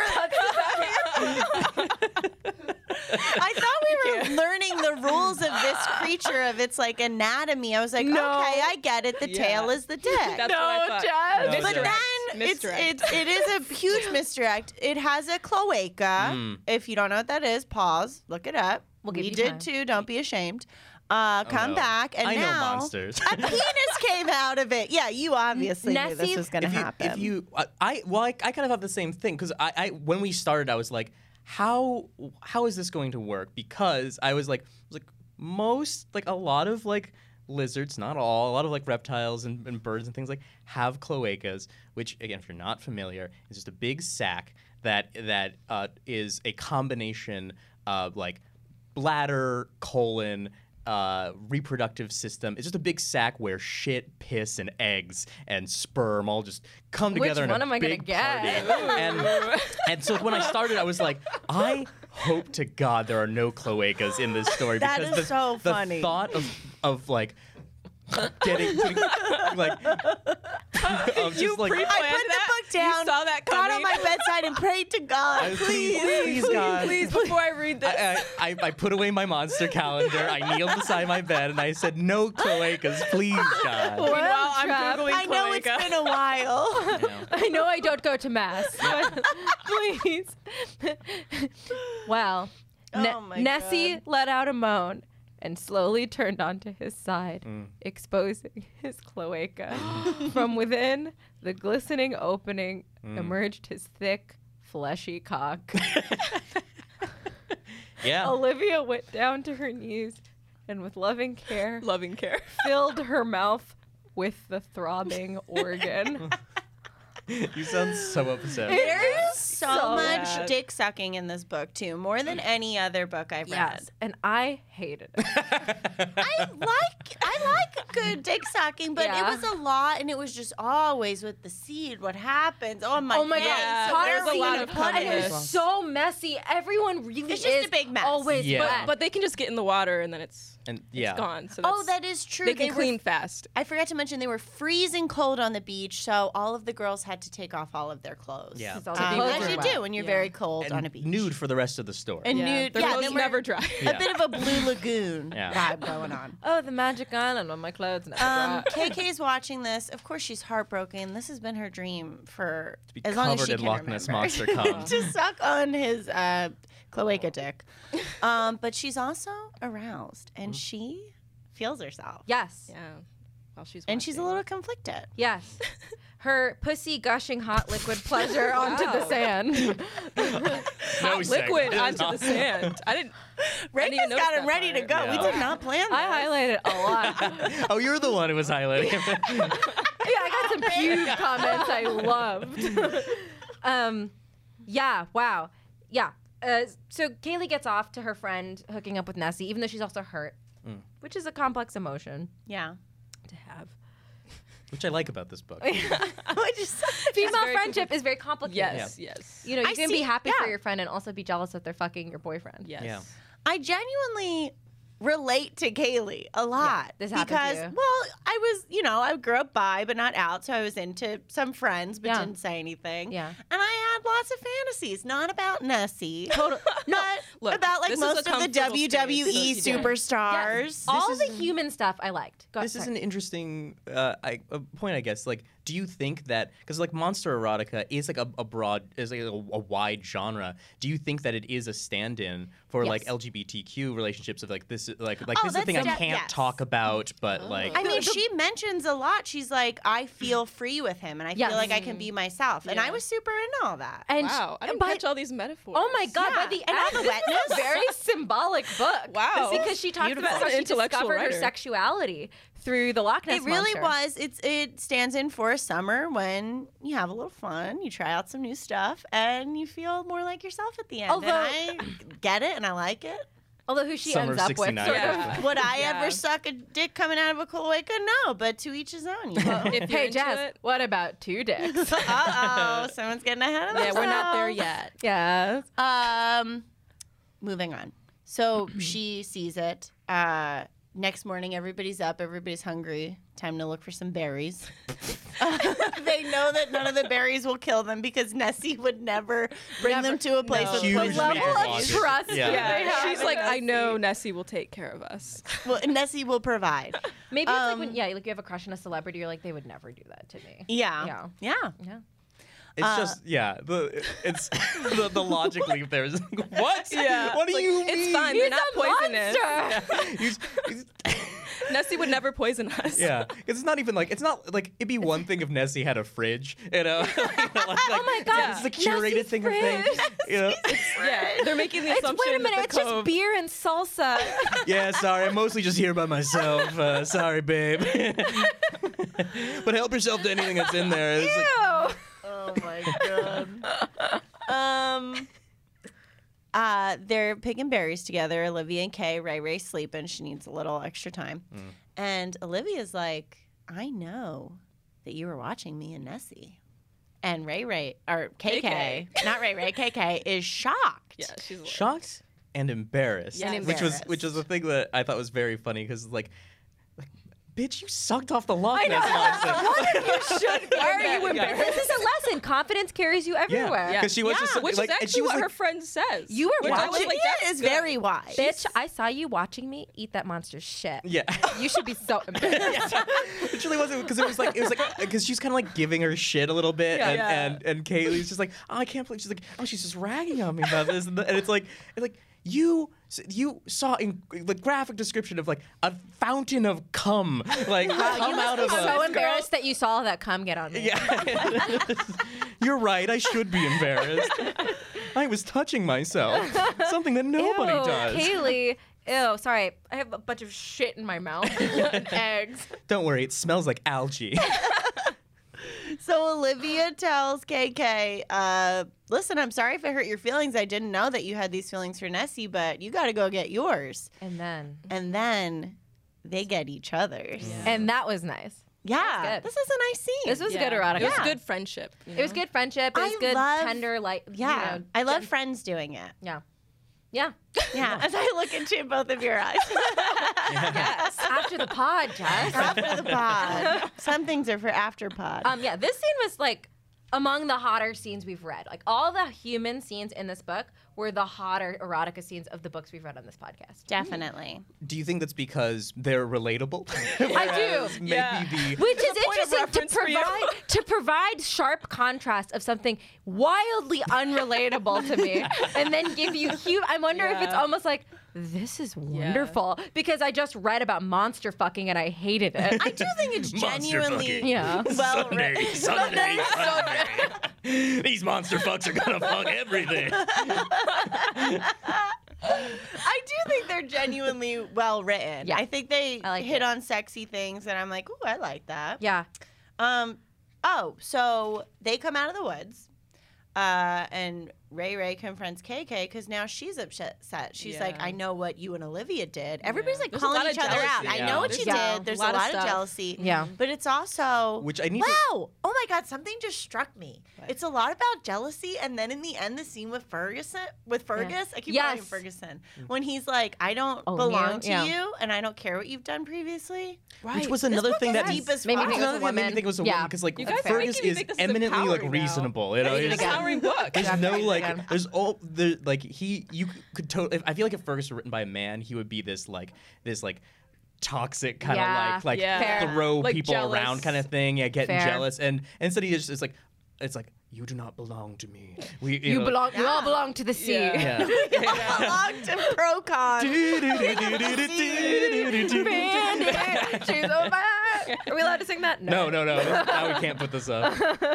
were learning the rules of this creature, of its like anatomy. I was like, No. okay, I get it. The tail is the dick. That's what I thought. Jess. No, But sir. then Misdirect. it is a huge misdirect. It has a cloaca. If you don't know what that is, pause, look it up. We'll give we you did time. too. Don't be ashamed. Come no. back, and I know now monsters. a penis came out of it. Yeah, you obviously knew this Nessie- was going to happen. If you, I kind of have the same thing because I when we started, I was like, how is this going to work? Because I was like a lot of like lizards, not all, a lot of like reptiles and birds and things like have cloacas, which again, if you're not familiar, is just a big sac that is a combination of like bladder, colon, reproductive system. It's just a big sack where shit, piss, and eggs and sperm all just come Which together in one a am I gonna big get? party. And so when I started, I was like, I hope to God there are no cloacas in this story That because is so funny. the thought of like putting like of You just like pre-planned I put that? the book down, You saw that got coming? on my bedside, and prayed to God. please God. Please, before I read this. I put away my monster calendar. I kneeled beside my bed and I said, "No cloacas, please, God." Meanwhile, I'm trap. Googling I know it's cloaca. been a while. You know? I know I don't go to mass, but please. Well, Oh my Nessie God. let out a moan and slowly turned onto his side, exposing his cloaca. From within the glistening opening emerged his thick, fleshy cock. Yeah. Olivia went down to her knees and with loving care Loving care. filled her mouth with the throbbing organ. You sound so upset. There's so much bad. dick sucking in this book too, more than any other book I've read. Yes, and I hated it. I like good dick sucking, but Yeah. it was a lot, and it was just always with the seed. What happens? Oh my! Oh my God! Yeah, So there's where are a we lot gonna of put And it it? was so messy. Everyone really It's just is a big mess. always Yeah. wet. But they can just get in the water and then it's And yeah. gone. So Oh, that's, that is true. they can were- clean fast. I forgot to mention they were freezing cold on the beach, so all of the girls had to take off all of their clothes. Yeah. Because all the clothes As were you wet. do when you're Yeah. very cold And on a beach. nude for the rest of the story. And Yeah, nude. their Yeah, clothes then we're never dry. Yeah. a bit of a blue lagoon Yeah. vibe going on. Oh, the magic island on my clothes. Never dry. KK's watching this. Of course, she's heartbroken. This has been her dream for To be as long as covered she in can Loch Ness remember. monster cum. to suck on his cloaca dick. But she's also aroused, and she feels herself. Yes. Yeah. While she's And she's a watching. little conflicted. Yes. Her pussy gushing hot liquid pleasure onto the Wow. sand. No liquid sex. onto the sand. I didn't Reagan's even notice got him that ready to part. go. Yeah. We did not plan this. I highlighted a lot. Oh, you're the one who was highlighting. Yeah, I got some pube comments I loved. Yeah, wow. Yeah. So Kaylee gets off to her friend hooking up with Nessie, even though she's also hurt, which is a complex emotion Yeah. to have. Which I like about this book. I just Female very friendship is very complicated. Yes, yes. You know, you I can see- be happy yeah. for your friend and also be jealous that they're fucking your boyfriend. Yes. Yeah. I genuinely relate to Kaylee a lot. this happened to because, you. well, I was, I grew up bi, but not out, so I was into some friends, but Yeah. didn't say anything. Yeah. And I had lots of fantasies, not about Nessie, Total. but Look, about like this is a most of the comfortable space, WWE so you did. superstars. Yes. All the human stuff I liked. Go This is sorry. an interesting point, I guess. Like, do you think that because like monster erotica is like a broad, is like a wide genre? Do you think that it is a stand-in for like Yes. LGBTQ relationships of like this, like Oh, this is that's something I de- can't yes. talk about, but like I mean, she mentions a lot. She's like, I feel free with him, and I Yes. feel like I can be myself. And I Yeah. was super into all that. And Wow. I didn't by- catch all these metaphors. Oh my god! By Yeah. the And all end, the this was wetness. a very symbolic book. Wow. because she talks Beautiful. about how she Intellectual discovered her writer. sexuality through the Loch Ness It really Monster. was. It stands in for a summer when you have a little fun, you try out some new stuff, and you feel more like yourself at the end. Although- and I get it, and I like it. Although who she Summer ends up with, 69. sort Yeah. of. Would I Yeah. ever suck a dick coming out of a cloaca? No, but to each his own. You know? If you're Hey, into Jazz, it- what about 2 dicks? Uh-oh, someone's getting ahead of Yeah, themselves. we're not there yet. Yes. Moving on. So she sees it. Next morning, everybody's up. Everybody's hungry. Time to look for some berries. They know that none of the berries will kill them because Nessie would never bring them to a place No. with Huge poison level Major of berries. logic. trust Yeah. that they have She's in like, I Nessie. know Nessie will take care of us. Well, Nessie will provide. Maybe it's like when, like you have a crush on a celebrity, you're like, they would never do that to me. Yeah. Yeah. Yeah. Yeah. It's just it's the logic leap there is like, what? Yeah. What do Like, you mean? it's fine. He's They're not a poisonous. monster. He's- Nessie would never poison us. yeah, 'cause it's not even like it'd be one thing if Nessie had a fridge, you know. Oh my God, it's the curated Nessie's thing of things, you know. Yeah. They're making the It's, assumption wait a minute, that it's the just cove- beer and salsa. Yeah, sorry, I'm mostly just here by myself. Sorry, babe. But help yourself to anything that's in there. It's like, Ew. Oh my god. They're picking berries together. Olivia and Kay, Ray sleeping. She needs a little extra time. And Olivia's like, I know that you were watching me and Nessie. And KK, not Ray, KK is shocked. Yeah, she's like, shocked and embarrassed, Yeah, and which was the thing that I thought was very funny because like, bitch, you sucked off the Loch Ness monster. You should. Why are you embarrassed? This is a lesson. Confidence carries you everywhere. Yeah, because she was just which like, is and actually she was what like, her friend says. You were Which I was watching- like, Olivia that's is good. very wise. Bitch, I saw you watching me eat that monster's shit. yeah. You should be so embarrassed. It really wasn't because it was like because she's kind of like giving her shit a little bit, and Kaylee's just like, oh, I can't believe she's like, oh, she's just ragging on me about this, and it's like you saw in the graphic description of like a fountain of cum like come out of I'm a. so embarrassed that you saw that cum get on me. Yeah. You're right. I should be embarrassed. I was touching myself. Something that nobody Ew, does. Kaylee. Ew, sorry. I have a bunch of shit in my mouth. And eggs. Don't worry. It smells like algae. So Olivia tells KK, listen, I'm sorry if I hurt your feelings. I didn't know that you had these feelings for Nessie, but you got to go get yours. And And then they get each other's. and that was nice. Yeah. good. This is a nice scene. This was Yeah. good erotica. It was Yeah. good friendship. you It was know? good friendship. It was I good love- tender, like yeah. you know, I love friends doing it. Yeah. Yeah. Yeah. As I look into both of your eyes. Yes. After the pod, Jess. After the pod. Some things are for after pod. Yeah, this scene was like among the hotter scenes we've read. Like all the human scenes in this book were the hotter erotica scenes of the books we've read on this podcast. Definitely. Do you think that's because they're relatable? I do. Maybe Yeah. Which is point of interesting reference for you. to provide sharp contrast of something wildly unrelatable to me, and then give you I wonder if it's Yeah. almost like this is wonderful because I just read about monster fucking and I hated it. I do think it's Monster genuinely fucking. Yeah. well written. Sunday. These monster fucks are gonna fuck everything. I do think they're genuinely well written. Yeah. I think they I like hit it. on sexy things, and I'm like, ooh, I like that. Yeah. So they come out of the woods, and Ray confronts KK because now she's upset. She's like, Yeah. I know what you and Olivia did. Everybody's like There's a calling lot each of other out. jealousy. I know what There's you a did. There's a lot of lot of stuff. jealousy. Yeah. But it's also Which I need wow. Oh my God, something just struck me. It's a lot about jealousy, and then in the end, the scene with Fergus. I keep calling him Yes. Ferguson. When he's like, I don't Oh, belong Neil? to Yeah. you, and I don't care what you've done previously. Which was another thing that deep as Made me fuck. think another it was a thing that made me woman. think it was a Yeah. woman because like You guys are Fergus making me is think this is eminently like empowering now. reasonable. You know, It's an He's- empowering book. There's Yeah. no Okay, like, again. there's all the like you could totally. I feel like if Fergus were written by a man, he would be this toxic kind of Yeah. like Yeah. Fair. throw Like people jealous. around kind of thing. Yeah, getting Fair. jealous, and instead he just is like, it's like you do not belong to me. You know, belong. You all belong to the sea. Yeah. Yeah. Belong to Procon. Bandit, she's on my- Are we allowed to sing that? No. Now we can't put this up.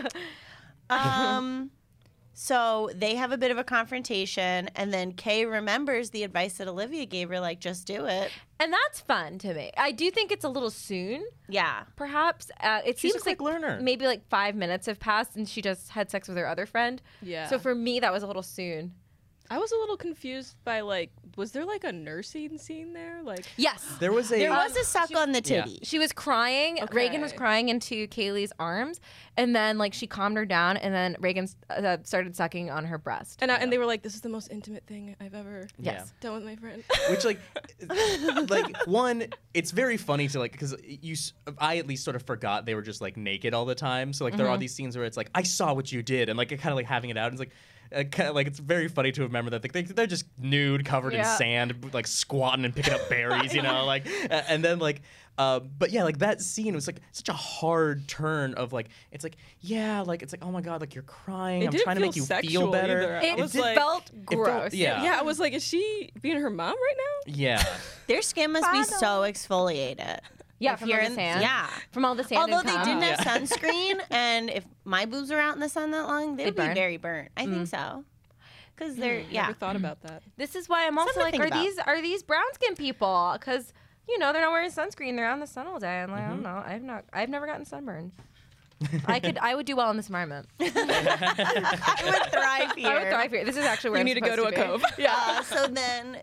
So they have a bit of a confrontation, and then Kay remembers the advice that Olivia gave her, like, just do it. And that's fun to me. I do think it's a little soon, Yeah. perhaps. It She's a seems quick like learner. maybe like 5 minutes have passed and she just had sex with her other friend. Yeah. So for me, that was a little soon. I was a little confused by like, was there like a nursing scene there? Like, Yes. There was a There was a suck on the yeah. titty. She was crying. Okay. Reagan was crying into Kaylee's arms, and then like she calmed her down, and then Reagan started sucking on her breast. and they were like, this is the most intimate thing I've ever Yes. done with my friend. which like one, it's very funny to like because I at least sort of forgot they were just like naked all the time. So like there are these scenes where it's like I saw what you did, and like kind of like having it out. And it's like. Kind of like it's very funny to remember that they're just nude, covered in Yeah. sand, like squatting and picking up berries, you know, like, and then like, but yeah, like that scene was like such a hard turn of like, it's like, yeah, like it's like, oh my god, like you're crying, It I'm didn't trying to make feel you feel sexual better. either. I It was felt like- felt- gross. yeah. Yeah, I was like, is she being her mom right now? Yeah, Their skin must be so exfoliated. Yeah, If from you're all the sand. Yeah. From all the sand. Although and they cum. didn't have sunscreen, and if my boobs were out in the sun that long, they would be burn? very burnt. I think so. Because they're, Never thought about that. This is why I'm also Something to like, think about. are these brown skin people? Because you know they're not wearing sunscreen. They're out in the sun all day. I'm like, I don't know. I've never gotten sunburned. I would do well in this environment. I would thrive here. I would thrive here. This is actually where You I'm need to go to a supposed cove. be. Yeah. So then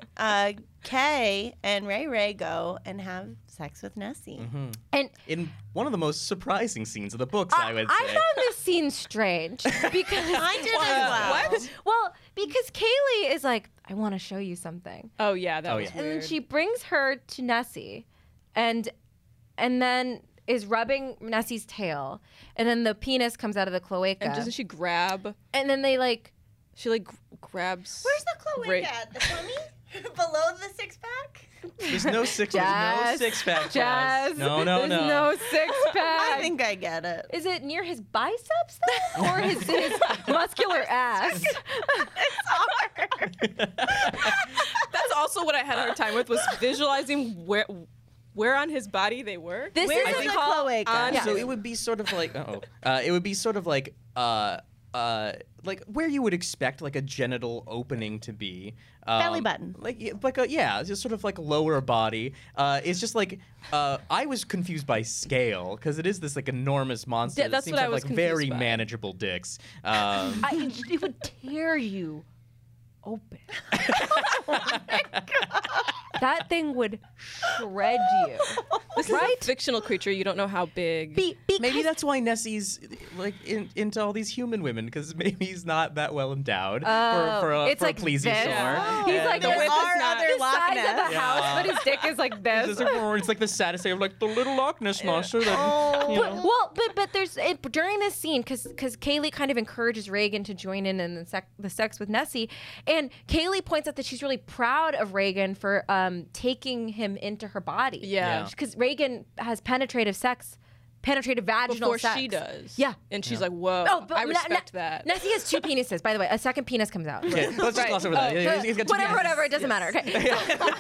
Kay and Ray go and have sex with Nessie. And in one of the most surprising scenes of the books, I would say. I found this scene strange because I did as well. What? Well, because Kaylee is like, I want to show you something, Oh yeah, that Oh, was yeah. and weird. then she brings her to Nessie, and then is rubbing Nessie's tail, and then the penis comes out of the cloaca, and doesn't she grab? and then they like. She like grabs. Where's the cloaca Ray- at? The tummy? Below the six pack? There's no six pack. Jazz. No. There's no six I pack. think I get it. Is it near his biceps then, or his muscular ass? It's hard. That's also what I had a hard time with was visualizing where on his body they were. This Where is is a the call. cloaca? on- Yeah. So it would be sort of like it would be sort of like where you would expect like a genital opening to be. Belly button. It's just sort of like lower body. It's just like I was confused by scale because it is this like enormous monster. Yeah, that that's seems what to I have, was like very confused by. manageable dicks. It would tear you open. That thing would shred you. This is a fictional creature. You don't know how big. Maybe that's why Nessie's like into all these human women because maybe he's not that well endowed for it's a like plesiosaur. this. Yeah. He's And like The this width is are not- other the Loch size of Ness. the house, but his dick is like this. It's like the saddest thing of like the little Loch Ness monster. That, you know. But there's during this scene because Kaylee kind of encourages Reagan to join in the sex with Nessie, and Kaylee points out that she's really proud of Reagan for taking him into her body. Yeah. because Reagan has penetrative vaginal Before sex. she does. Yeah. And she's like, whoa. But I respect that. Nessie has two penises, by the way. A second penis comes out. Okay, let's just gloss over that. Yeah, he's got two Whatever, penises. it doesn't matter. Okay.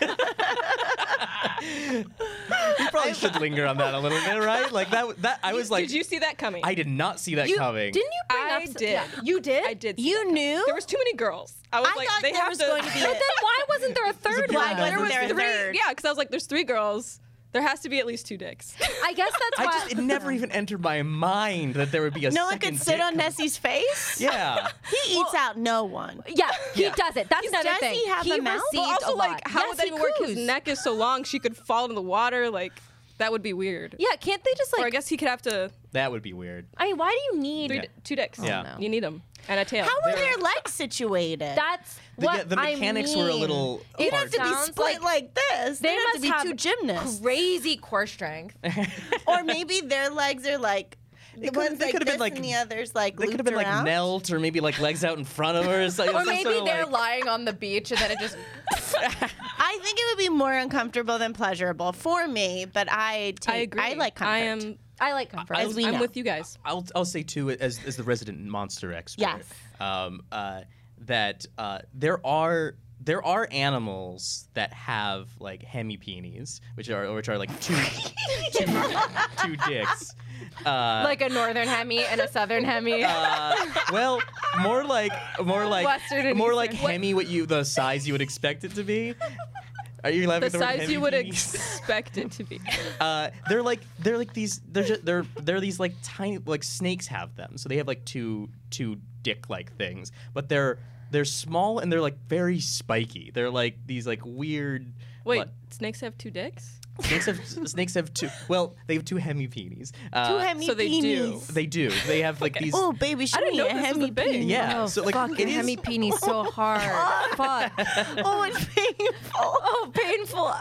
You probably should linger on that a little bit, right? Like that. I was like, Did you see that coming? I did not see that coming. Didn't you bring I up? did. Yeah. You did. I did. see You that coming. knew? There was too many girls. I was I like, thought they there have was to. going to be But then why wasn't there a third Why one? wasn't there was there a three. third? Yeah, because I was like, there's three girls. There has to be at least two dicks. I guess that's why. It never even entered my mind that there would be a No one second could sit dick on coming. Nessie's face? Yeah. He eats out no one. Yeah, he Yeah. does it. That's another Does thing. he have a mouth? received But also, a like, lot. how Yes, would that he even work? His coos. neck is so long, she could fall in the water. Like, that would be weird. Yeah, can't they just Or I like? guess he could have to That would be weird. I mean, why do you need? two dicks. Yeah. no. You need them and a tail. How are their legs situated? That's what The mechanics were a little You'd hard have to be sounds split like this. They They'd have to must be have two gymnasts. crazy core strength. Or maybe their legs are like the one's they like could've this been like- and the other's like They could have been looped like around. knelt or maybe like legs out in front of her. Or Some maybe sort of, they're like, lying on the beach and then it just. I think it would be more uncomfortable than pleasurable for me, but I agree. I like comfort. I am. I like comfort. As we I'm know. with you guys. I'll say too, as the resident monster expert, Yes. that there are animals that have like hemipenes, which are like two dicks. like a northern hemi and a southern hemi. Well, more like Western and more like Eastern. hemi, the size you would expect it to be. Are you laughing The at the word size you would hemipenes? expect it to be. They're these like tiny like snakes have them, so they have like two dick like things, but they're They're small and they're like very spiky. They're like these like weird. Wait, snakes have 2 dicks? Snakes have 2. Well, they have 2 hemipenis. 2 hemipenis. So they do. They do. They have like these. Oh, baby, show me a hemipenis. Yeah. Oh, So like fuck, it your is. hemipenis so hard. Fuck. Oh, it's painful. Oh, painful.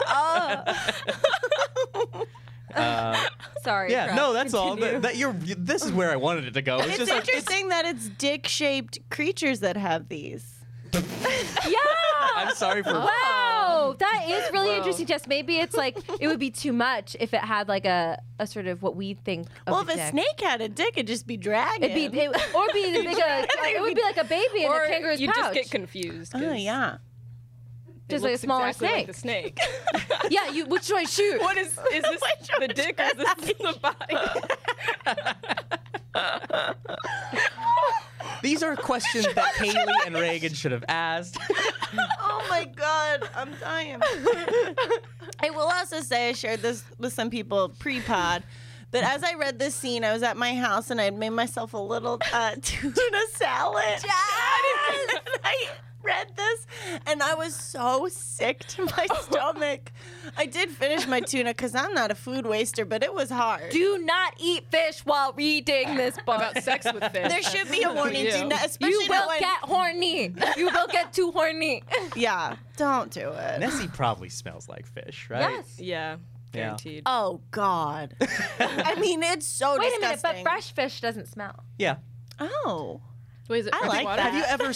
Sorry. Yeah. Brooke, No, that's all. continue. This is where I wanted it to go. It's just like, interesting that it's dick-shaped creatures that have these. Yeah. I'm sorry for. Wow, that is really Whoa. interesting, Jess. Maybe it's like it would be too much if it had like a sort of what we think of Well, if a a dick. snake had a dick, it'd just be dragging. It'd be, or be the big, it would be like a baby in Or a kangaroo's you pouch. just get confused. 'cause Oh, yeah. it Just like a looks smaller exactly snake. Like the snake. Yeah, you. Which do I shoot? What is this the dick or is this the body? These are questions that Kaylee and Reagan should have asked. Oh my God, I'm dying. I will also say I shared this with some people pre-pod, but as I read this scene, I was at my house and I had made myself a little tuna salad. And I read this and I was so sick to my stomach. I did finish my tuna because I'm not a food waster, but it was hard. Do not eat fish while reading this book. About sex with fish. There should be a warning, You. do not, especially You will not when, get horny. You will get too horny. yeah, don't do it. Nessie probably smells like fish, right? Yes. Yeah, guaranteed. Oh God. I mean, it's so Wait a minute, disgusting. but fresh fish doesn't smell. Yeah. Oh. Wait, is it I fresh like water? that. Have you ever?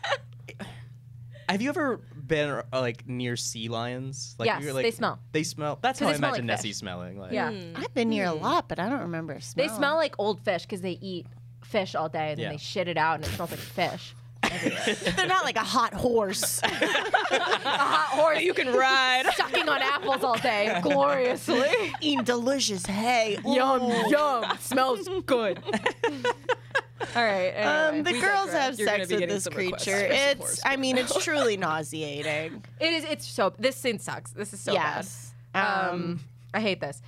Have you ever been like near sea lions? Like, Yes, you're, like, they smell. They smell. That's how 'Cause I they smell imagine like Nessie fish. smelling. Like, Yeah. I've been near a lot, but I don't remember a smell. They smell like old fish because they eat fish all day and then Yeah. they shit it out and it smells like fish. They're not like a hot horse. A hot horse You can ride. sucking on apples all day gloriously. Eating delicious hay. Yum. Smells good. All right. Anyway. The We girls digress. have You're gonna sex be with getting this some requests creature. for some It's, horse I mean, it's truly nauseating. It is. It's so. This scene sucks. This is so Yes. bad. I hate this.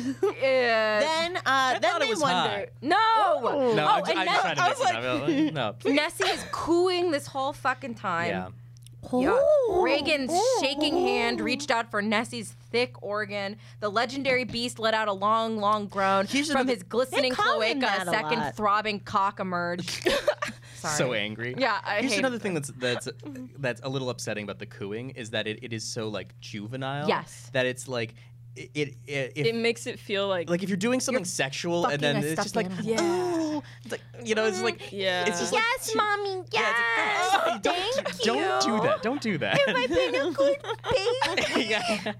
Then thought they it was wonder. hot. No. No, Oh, I'm and just trying to I mix was it up. No. Nessie is cooing this whole fucking time. Yeah. Yeah. Ooh. Reagan's shaking hand reached out for Nessie's thick organ. The legendary beast let out a long, long groan. Here's From another- his glistening They call him cloaca, that a a second lot. throbbing cock emerged. Sorry. So angry. Yeah, I Here's hate another it. thing that's a little upsetting about the cooing is that it is so like juvenile. Yes. That it's like It if makes it feel like like if you're doing something sexual and then fucking a it's just stuffed like animal. oh, it's like it's like Yeah. it's just like Yes, mommy. yeah, Yes. it's like, Thank don't you. do that. Don't do that. Am I being a good baby?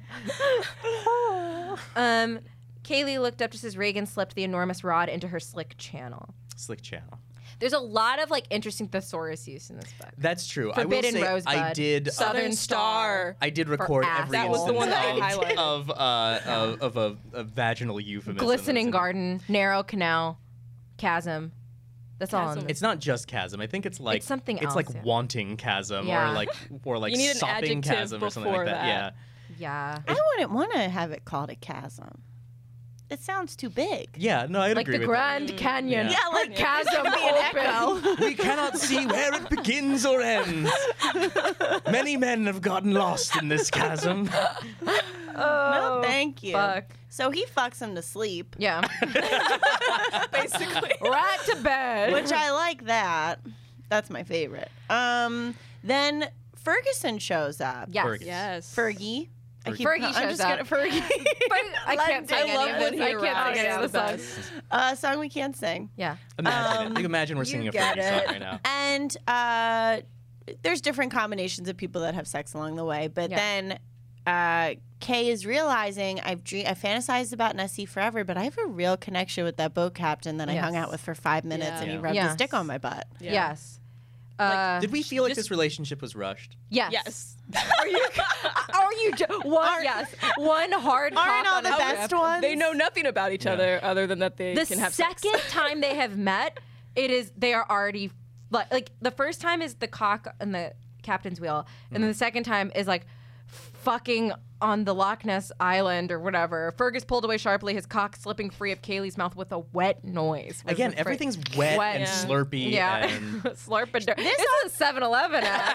yeah. Kaylee looked up just as Reagan slipped the enormous rod into her slick channel. Slick channel. There's a lot of like interesting thesaurus use in this book. That's true. Forbidden I will say Rosebud. I did. Southern Star. I did record For every That was the one that I instance highlighted. of a vaginal euphemism. Glistening garden, narrow canal, chasm. That's all. Chasm. In It's not just chasm. I think it's like It's something It's else, like yeah. wanting chasm Yeah. or like You need an sopping adjective chasm or something like before that. that. yeah. I wouldn't want to have it called a chasm. It sounds too big. Yeah. No, I'd Like agree the with Grand Canyon. Yeah. Yeah, like chasm be an echo. that. We cannot see where it begins or ends. Many men have gotten lost in this chasm. No, thank you. fuck. So he fucks him to sleep, Yeah. basically. right to bed. which I like that. That's my favorite. Then Ferguson shows up. Yes. Fergus. Yes. Fergie. I keep, Fergie I'm shows just gonna up. Fergie. I can't sing London. any love of when this. he I can't sing any of arrives. the It's the songs. Song we can't sing. Yeah. Imagine it. Imagine we're singing a get Fergie song it. right now. And there's different combinations of people that have sex along the way, but Yeah. then Kay is realizing I fantasized about Nessie forever, but I have a real connection with that boat captain that I hung Yes. out with for 5 minutes, Yeah. and he Yeah. rubbed Yes. his dick on my butt. Yeah. Yes. Did we feel like just- this relationship was rushed? Yes. Yes. Are you one? Yes. One hard. Aren't cock all on the a best trip. ones? They know nothing about each other other than that they The can have second sex. time they have met, they are already like the first time is the cock and the captain's wheel, and then the second time is like fucking on the Loch Ness Island or whatever. Fergus pulled away sharply, his cock slipping free of Kaylee's mouth with a wet noise. Was Again, the phrase. everything's wet and Yeah. slurpy. Yeah. And Slurp and This is a 7-Eleven ad.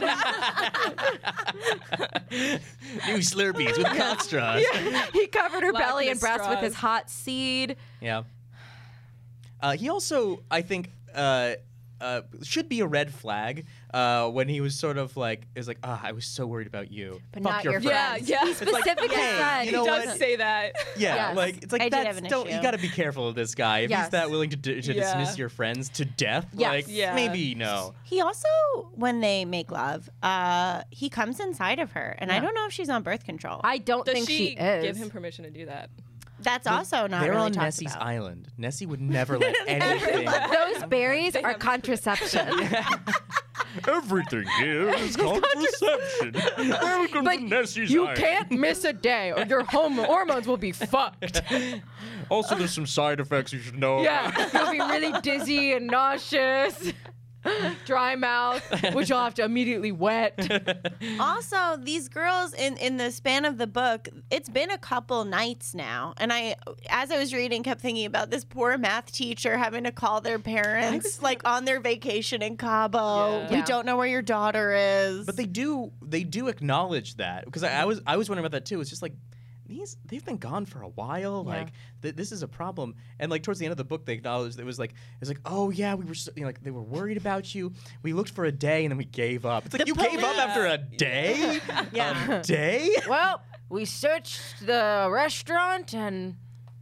new Slurpees with cock straws. He covered her Loch belly and Ness breast with straws. his hot seed. Yeah. He also, I think, should be a red flag when he was sort of like, I was so worried about you. But Fuck not your your friends. friends. Yeah, He it's like, specifically hey, said. you He know does what? say that. Yeah, Yes. like it's like I did that's have an don't you issue. got to be careful of this guy. If Yes. he's that willing to dismiss your friends to death, Yes. like Yeah. maybe no. He also, when they make love, he comes inside of her, and I Yeah. don't know if she's on birth control. I don't Does think she she is. give him permission to do that? That's also not They're really on talked Nessie's about. island. Nessie would never let anything. Those berries are contraception. Everything here is contraception. Welcome But to Nessie's you Island. can't miss a day or your hormones will be fucked. Also, there's some side effects you should know. Yeah, you'll be really dizzy and nauseous, dry mouth, which you'll have to immediately wet. Also, these girls in the span of the book, it's been a couple nights now, and as I was reading, kept thinking about this poor math teacher having to call their parents like on their vacation in Cabo. Yeah. We Yeah. don't know where your daughter is. But they do acknowledge that because I was wondering about that too. It's just like they've been gone for a while. Yeah. Like this is a problem. And like towards the end of the book, they acknowledged it was like oh yeah, we were like they were worried about you. We looked for a day and then we gave up. It's like you gave up after a day. Yeah. A day. Well, we searched the restaurant and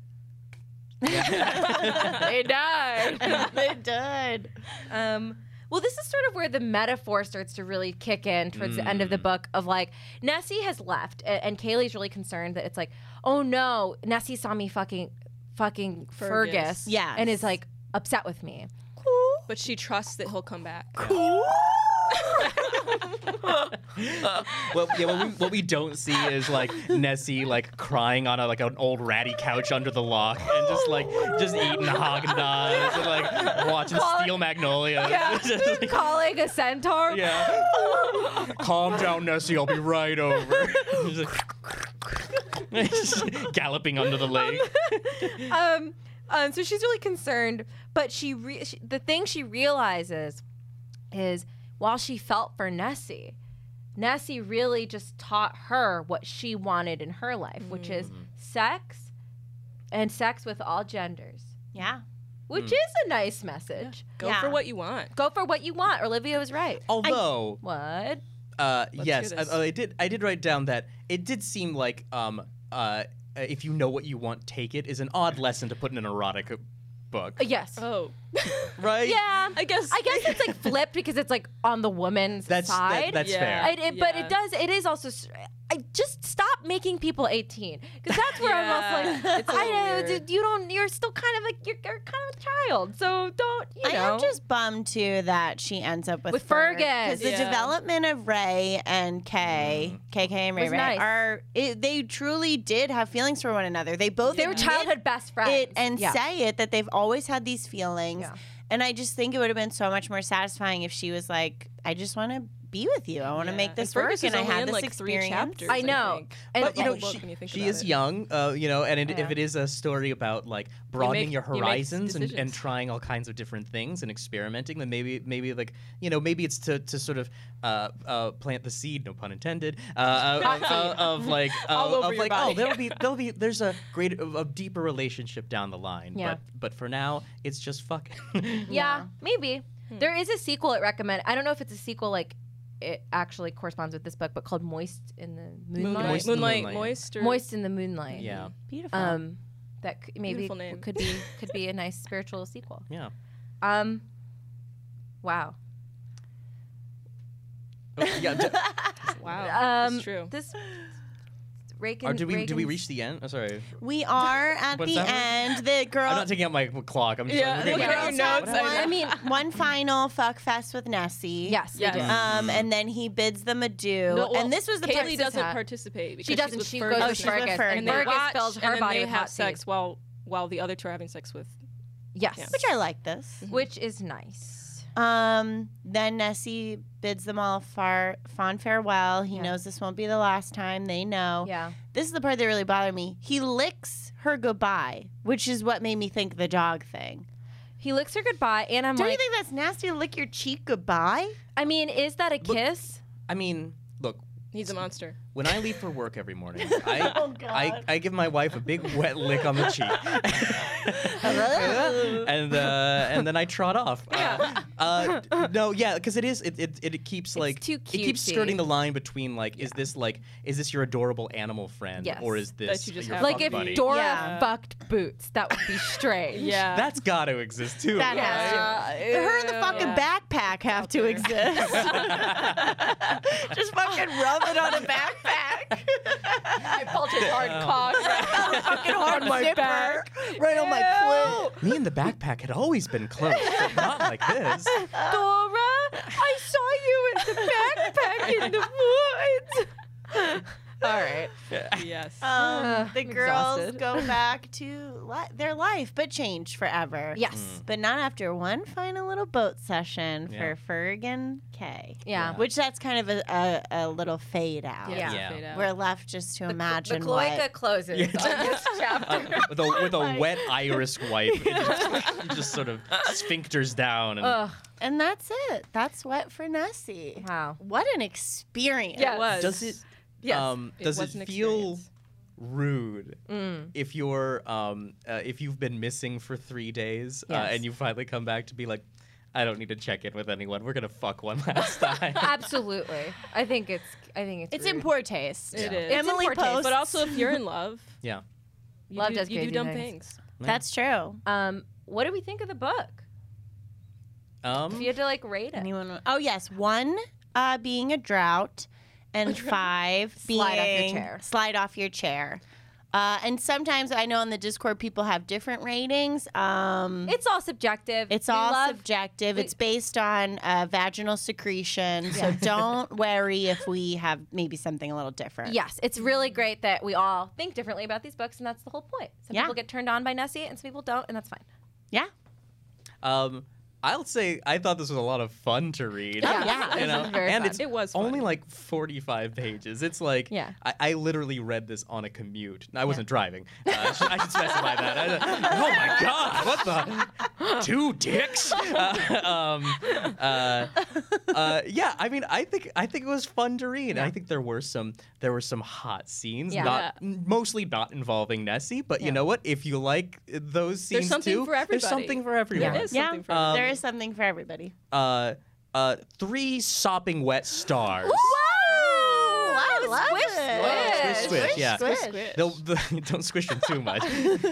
they died. They did. Well, this is sort of where the metaphor starts to really kick in towards the end of the book of like, Nessie has left and Kaylee's really concerned that it's like, oh no, Nessie saw me fucking Fergus. Yes. And is like upset with me. But she trusts that he'll come back. Well, yeah. What we don't see is like Nessie like crying on an old ratty couch under the loch and just eating Haagen-Dazs and like watching Steel Magnolias. Just, like, Calling a centaur. yeah. Calm down, Nessie. I'll be right over. Just galloping under the lake. So she's really concerned, but the thing she realizes is while she felt for Nessie really just taught her what she wanted in her life, which is sex and sex with all genders, Yeah. which is a nice message. Go Yeah. for what you want. Go for what you want. Olivia was right. Although, What? yes, hear this. I did write down that it did seem like if you know what you want, take it is an odd lesson to put in an erotic book, Yes. Oh. right? Yeah. I guess it's like flipped because it's like on the woman's side. That's Yeah. fair. But it is also. I just stop making people 18 because that's where I'm also like, It's a little weird. you're still kind of like you're kind of a child, so don't I am just bummed too that she ends up with Fergus. because the Yeah. development of Ray and KK and Ray Was Ray nice. they truly did have feelings for one another. They both they were admit childhood best friends it and Yeah. say it that they've always had these feelings. Yeah. And I just think it would have been so much more satisfying if she was like, I just want to be with you. I want to Yeah. make this And work. Fergus And is I only had in, this like, 3 experience. chapters, I know. think. And- But you The know, whole book when you think she about is it. young, and Yeah. if it is a story about like broadening make- your you make horizons and decisions. trying all kinds of different things and experimenting, then maybe like maybe it's to sort of plant the seed, no pun intended, of like All over of your like body. there's a deeper relationship down the line. Yeah. But for now, it's just fucking. Yeah, maybe. There is a sequel it recommend. I don't know if it's a sequel like it actually corresponds with this book, but called Moist in the Moonlight. Moist in the Moonlight, Moonlight. moist, or Moist in the Moonlight. Yeah. Beautiful. That maybe Beautiful name. could be a nice spiritual sequel. Yeah. Wow. Yeah. wow, that's true. This Reagan. Do we Reagan's- reach the end? Oh, sorry. We are at What's the that? end. The girl. I'm not taking out my clock. I'm just Yeah, like, look okay, at girls your have notes. One, I mean, one final fuck fest with Nessie. Yes. Yes. They do. And then he bids them adieu. No, well, and this was the part Kaylee that- doesn't participate. Because She doesn't. She's She with goes Fergus. with she's with Fergus, Fergus. and and they Fergus watch, fills and her then body they with have hot sex seed. while the other two are having sex with. Yes. Yeah. Which I like this. Which is nice. Then Nessie bids them all fond farewell. He knows this won't be the last time. They know. Yeah. This is the part that really bothered me. He licks her goodbye, which is what made me think the dog thing. He licks her goodbye, and I'm Don't like, you think that's nasty to lick your cheek goodbye? I mean, is that a kiss? I mean, look, He's a monster. when I leave for work every morning, Oh, God. I give my wife a big wet lick on the cheek, and then I trot off. No, yeah, because it keeps like too it keeps cutesy. skirting the line between like is this your adorable animal friend Yes. or is this That you just your have Like fuck if buddy? Dora Yeah. fucked Boots, that would be strange. Yeah. That's got to exist too. That right? has to. Her and the fucking backpack have to exist. Just fucking rub it on a backpack. I pulled his hard cock. Fucking hard On my zipper. back. Right on my clit. Me and the backpack had always been close, but not like this. Dora, I saw you in the backpack in the woods. All right. Yes. The girls exhausted. go back to their life, but changed forever. Yes. But not after one final little boat session Yeah. for Ferg and Kay. Yeah. Which that's kind of a little fade out. Yeah. Yeah. Fade out. We're left just to imagine the cloaca what. closes on this chapter. With a wet iris wipe, it just sort of sphincters down. And Ugh. And that's it. That's Wet for Nessie. Wow. What an experience. Yeah. It was. does it? Yes. Does was it an feel experience. rude if you're if you've been missing for 3 days Yes. and you finally come back to be like, I don't need to check in with anyone. We're gonna fuck one last time. Absolutely. I think it's It's rude. in poor taste. It Yeah. is. Emily in poor taste. posts. But also, if you're in love, Yeah. Love does you do crazy dumb things. things. That's true. What do we think of the book? If you had to like rate it. Anyone? Oh yes, 1 being a drought, and 5 being Slide off your chair. Slide off your chair. And sometimes I know on the Discord people have different ratings. It's all subjective. It's We all love- subjective. It's based on vaginal secretion, so don't worry if we have maybe something a little different. Yes, it's really great that we all think differently about these books, and that's the whole point. Some Yeah. people get turned on by Nessie, and some people don't, and that's fine. Yeah. I'll say I thought this was a lot of fun to read. yeah. You This know, is very and fun. it's It was only fun. like 45 pages. It's like Yeah. I literally read this on a commute. I wasn't driving. I should specify that. Oh my god! What the 2 dicks? Yeah. I mean, I think it was fun to read. I think there were some hot scenes. Yeah. Mostly not involving Nessie, but you know what? If you like those scenes There's something too, for everybody. there's something for everyone. There is Yeah. something for There is something for everybody. 3 sopping wet stars. I love Squish, it. squish. Squish, yeah. Squish. Squish. Don't squish them too much.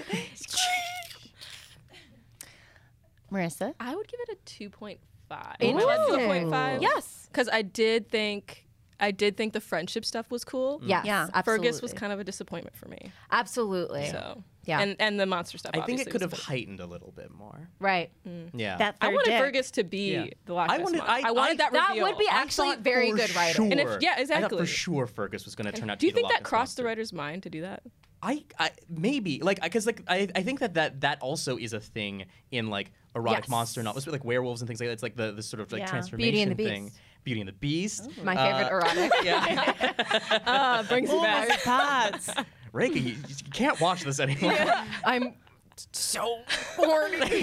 Marissa? I would give it a 2.5. Interesting. 2.5. Yes. Because I did think the friendship stuff was cool. Yes. Yeah. Absolutely. Fergus was kind of a disappointment for me. Absolutely. So Yeah. and the monster stuff. I think it obviously could have was cool. heightened a little bit more. Right. Yeah. That I third wanted dick. Fergus to be Yeah. the Loch I Ness wanted- monster. I wanted that That reveal. would be I actually thought very for good writing. Sure. And yeah, I thought exactly. for sure Fergus was going to turn out to Do you be the think Loch that Ness crossed the monster. writer's mind to do that? I maybe like because like I think that also is a thing in like erotic Yes. monster novels, like werewolves and things like that. It's like the sort of like Yeah. transformation Beauty and the thing. Beast. Beauty and the Beast. My favorite erotic. Yeah. Brings me back. Pods. Reagan, you can't watch this anymore. I'm so horny.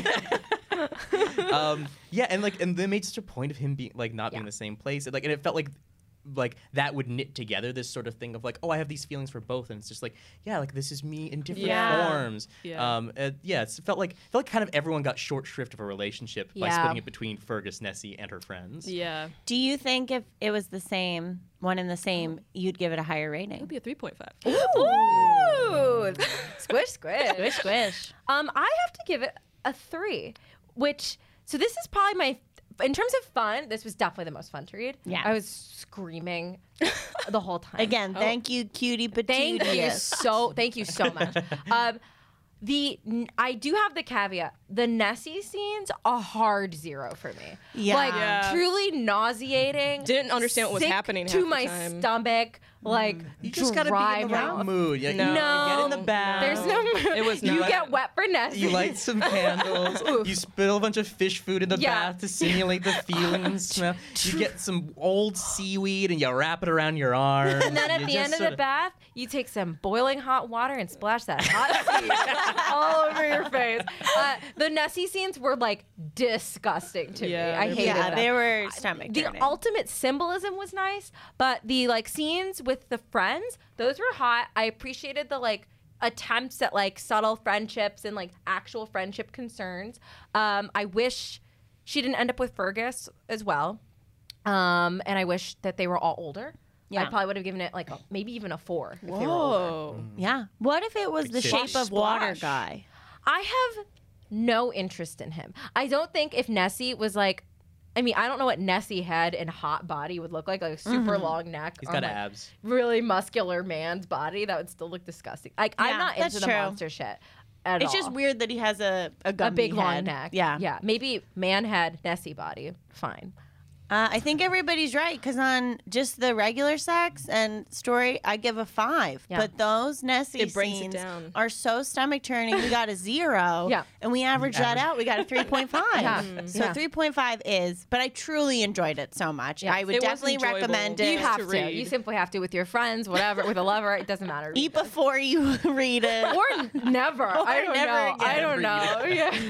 Yeah, and they made such a point of him being like not being in the same place, and it felt like that would knit together this sort of thing of like, oh, I have these feelings for both, and it's just like, yeah, like this is me in different Yeah. forms. Yeah. It felt like kind of everyone got short shrift of a relationship by Yeah. splitting it between Fergus, Nessie, and her friends. Yeah. Do you think if it was the same, one and the same, you'd give it a higher It would rating? be a 3.5. Ooh. Squish, squish. Squish, squish. I have to give it a 3, so this is probably in terms of fun, this was definitely the most fun to read. Yeah. I was screaming the whole time. Again, thank you, cutie patootie. Thank you so much. I do have the caveat. The Nessie scenes, a hard 0 for me. Yeah. Like Yeah. truly nauseating. Didn't understand what was sick happening to half the my time. stomach. like You just gotta dry be in the right mouth. mood. You, No. you get in the bath. There's no mood. It was You not. get wet for Nessie. You light some candles. You spill a bunch of fish food in the Yeah. bath to simulate the feeling and smell. You get some old seaweed and you wrap it around your arm. And then at the end of the bath, you take some boiling hot water and splash that hot seed all over your face. The Nessie scenes were like disgusting to Yeah, me. I they're hated Yeah, them. they were stomach The turning. ultimate symbolism was nice, but the like scenes with the friends, those were hot. I appreciated the like attempts at like subtle friendships and like actual friendship concerns. I wish she didn't end up with Fergus as well. And I wish that they were all older. Yeah. I probably would have given it like maybe even a 4 if they were older. Whoa. Yeah. What if it was the Splash, Shape of Water splash. guy? I have no interest in him. I don't think if Nessie was like, I mean, I don't know what Nessie head and hot body would look like a super long neck. He's on, got like, abs. really muscular man's body. That would still look disgusting. Like Yeah, I'm not that's into the true. monster shit at It's all. just weird that he has a A Gumby big long head. neck. Yeah. yeah. Maybe man head, Nessie body. Fine. I think everybody's right because on just the regular sex and story, I give a 5. Yeah. But those Nessie It brings it scenes down. are so stomach turning. We got a 0. Yeah. And we averaged that out. We got a 3.5. Yeah. So Yeah. 3.5 is, but I truly enjoyed it so much. Yeah. I would It was definitely enjoyable. recommend You it. You have to to. read. You simply have to with your friends, whatever, with a lover. It doesn't matter. Eat before you read it. or never. I don't never know. I again. don't know.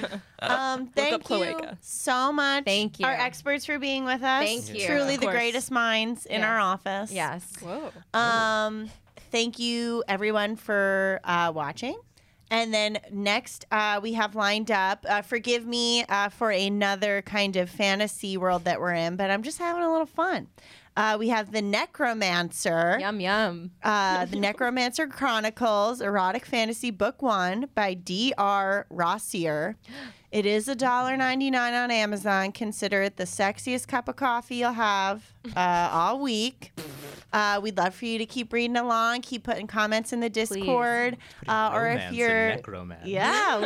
Yeah. Thank up you Cloaca. so much. Thank you. Our experts for being with us. Thank you. Truly Of the course. greatest minds in Yes. our office. Yes. Whoa. Thank you everyone for watching. And then next we have lined up, forgive me for another kind of fantasy world that we're in, but I'm just having a little fun. We have The Necromancer. Yum yum. The Necromancer Chronicles, Erotic Fantasy Book 1 by D.R. Rossier. It is $1.99 on Amazon. Consider it the sexiest cup of coffee you'll have all week. We'd love for you to keep reading along, keep putting comments in the Discord, or if Romance you're, and necromancy. yeah,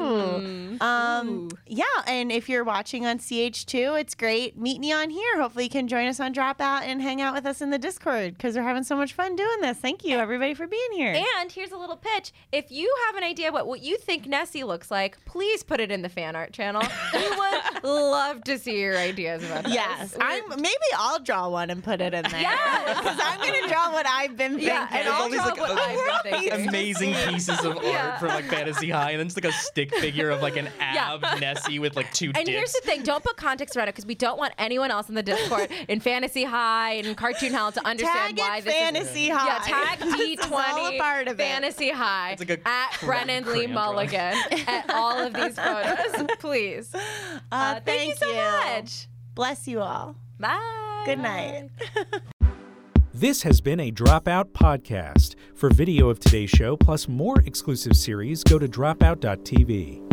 ooh. Yeah, and if you're watching on CH2, it's great. Meet me on here. Hopefully, you can join us on Dropout and hang out with us in the Discord because we're having so much fun doing this. Thank you, everybody, for being here. And here's a little pitch. If you have an idea what you think Nessie looks like, please put it in the fan art channel. We would love to see your ideas about this. Yes, maybe I'll draw one and put it in there. Yes. because I'm gonna draw what I've been thinking. Yeah, and There's I'll always, draw like, what I've been thinking. Amazing pieces of Yeah. art from like Fantasy High, and then just like a stick figure of like an ab Nessie with like 2 And dicks. here's the thing, don't put context around it because we don't want anyone else in the Discord in Fantasy High and Cartoon Hell to understand Tag why it this Fantasy is. High. Yeah, tag This is all a D20 part of it. Fantasy High It's like a at Brennan Lee crayon drawing. Mulligan at all of these photos, please. Thank you so much. Bless you all. Bye. Good night. This has been a Dropout podcast. For video of today's show, plus more exclusive series, go to dropout.tv.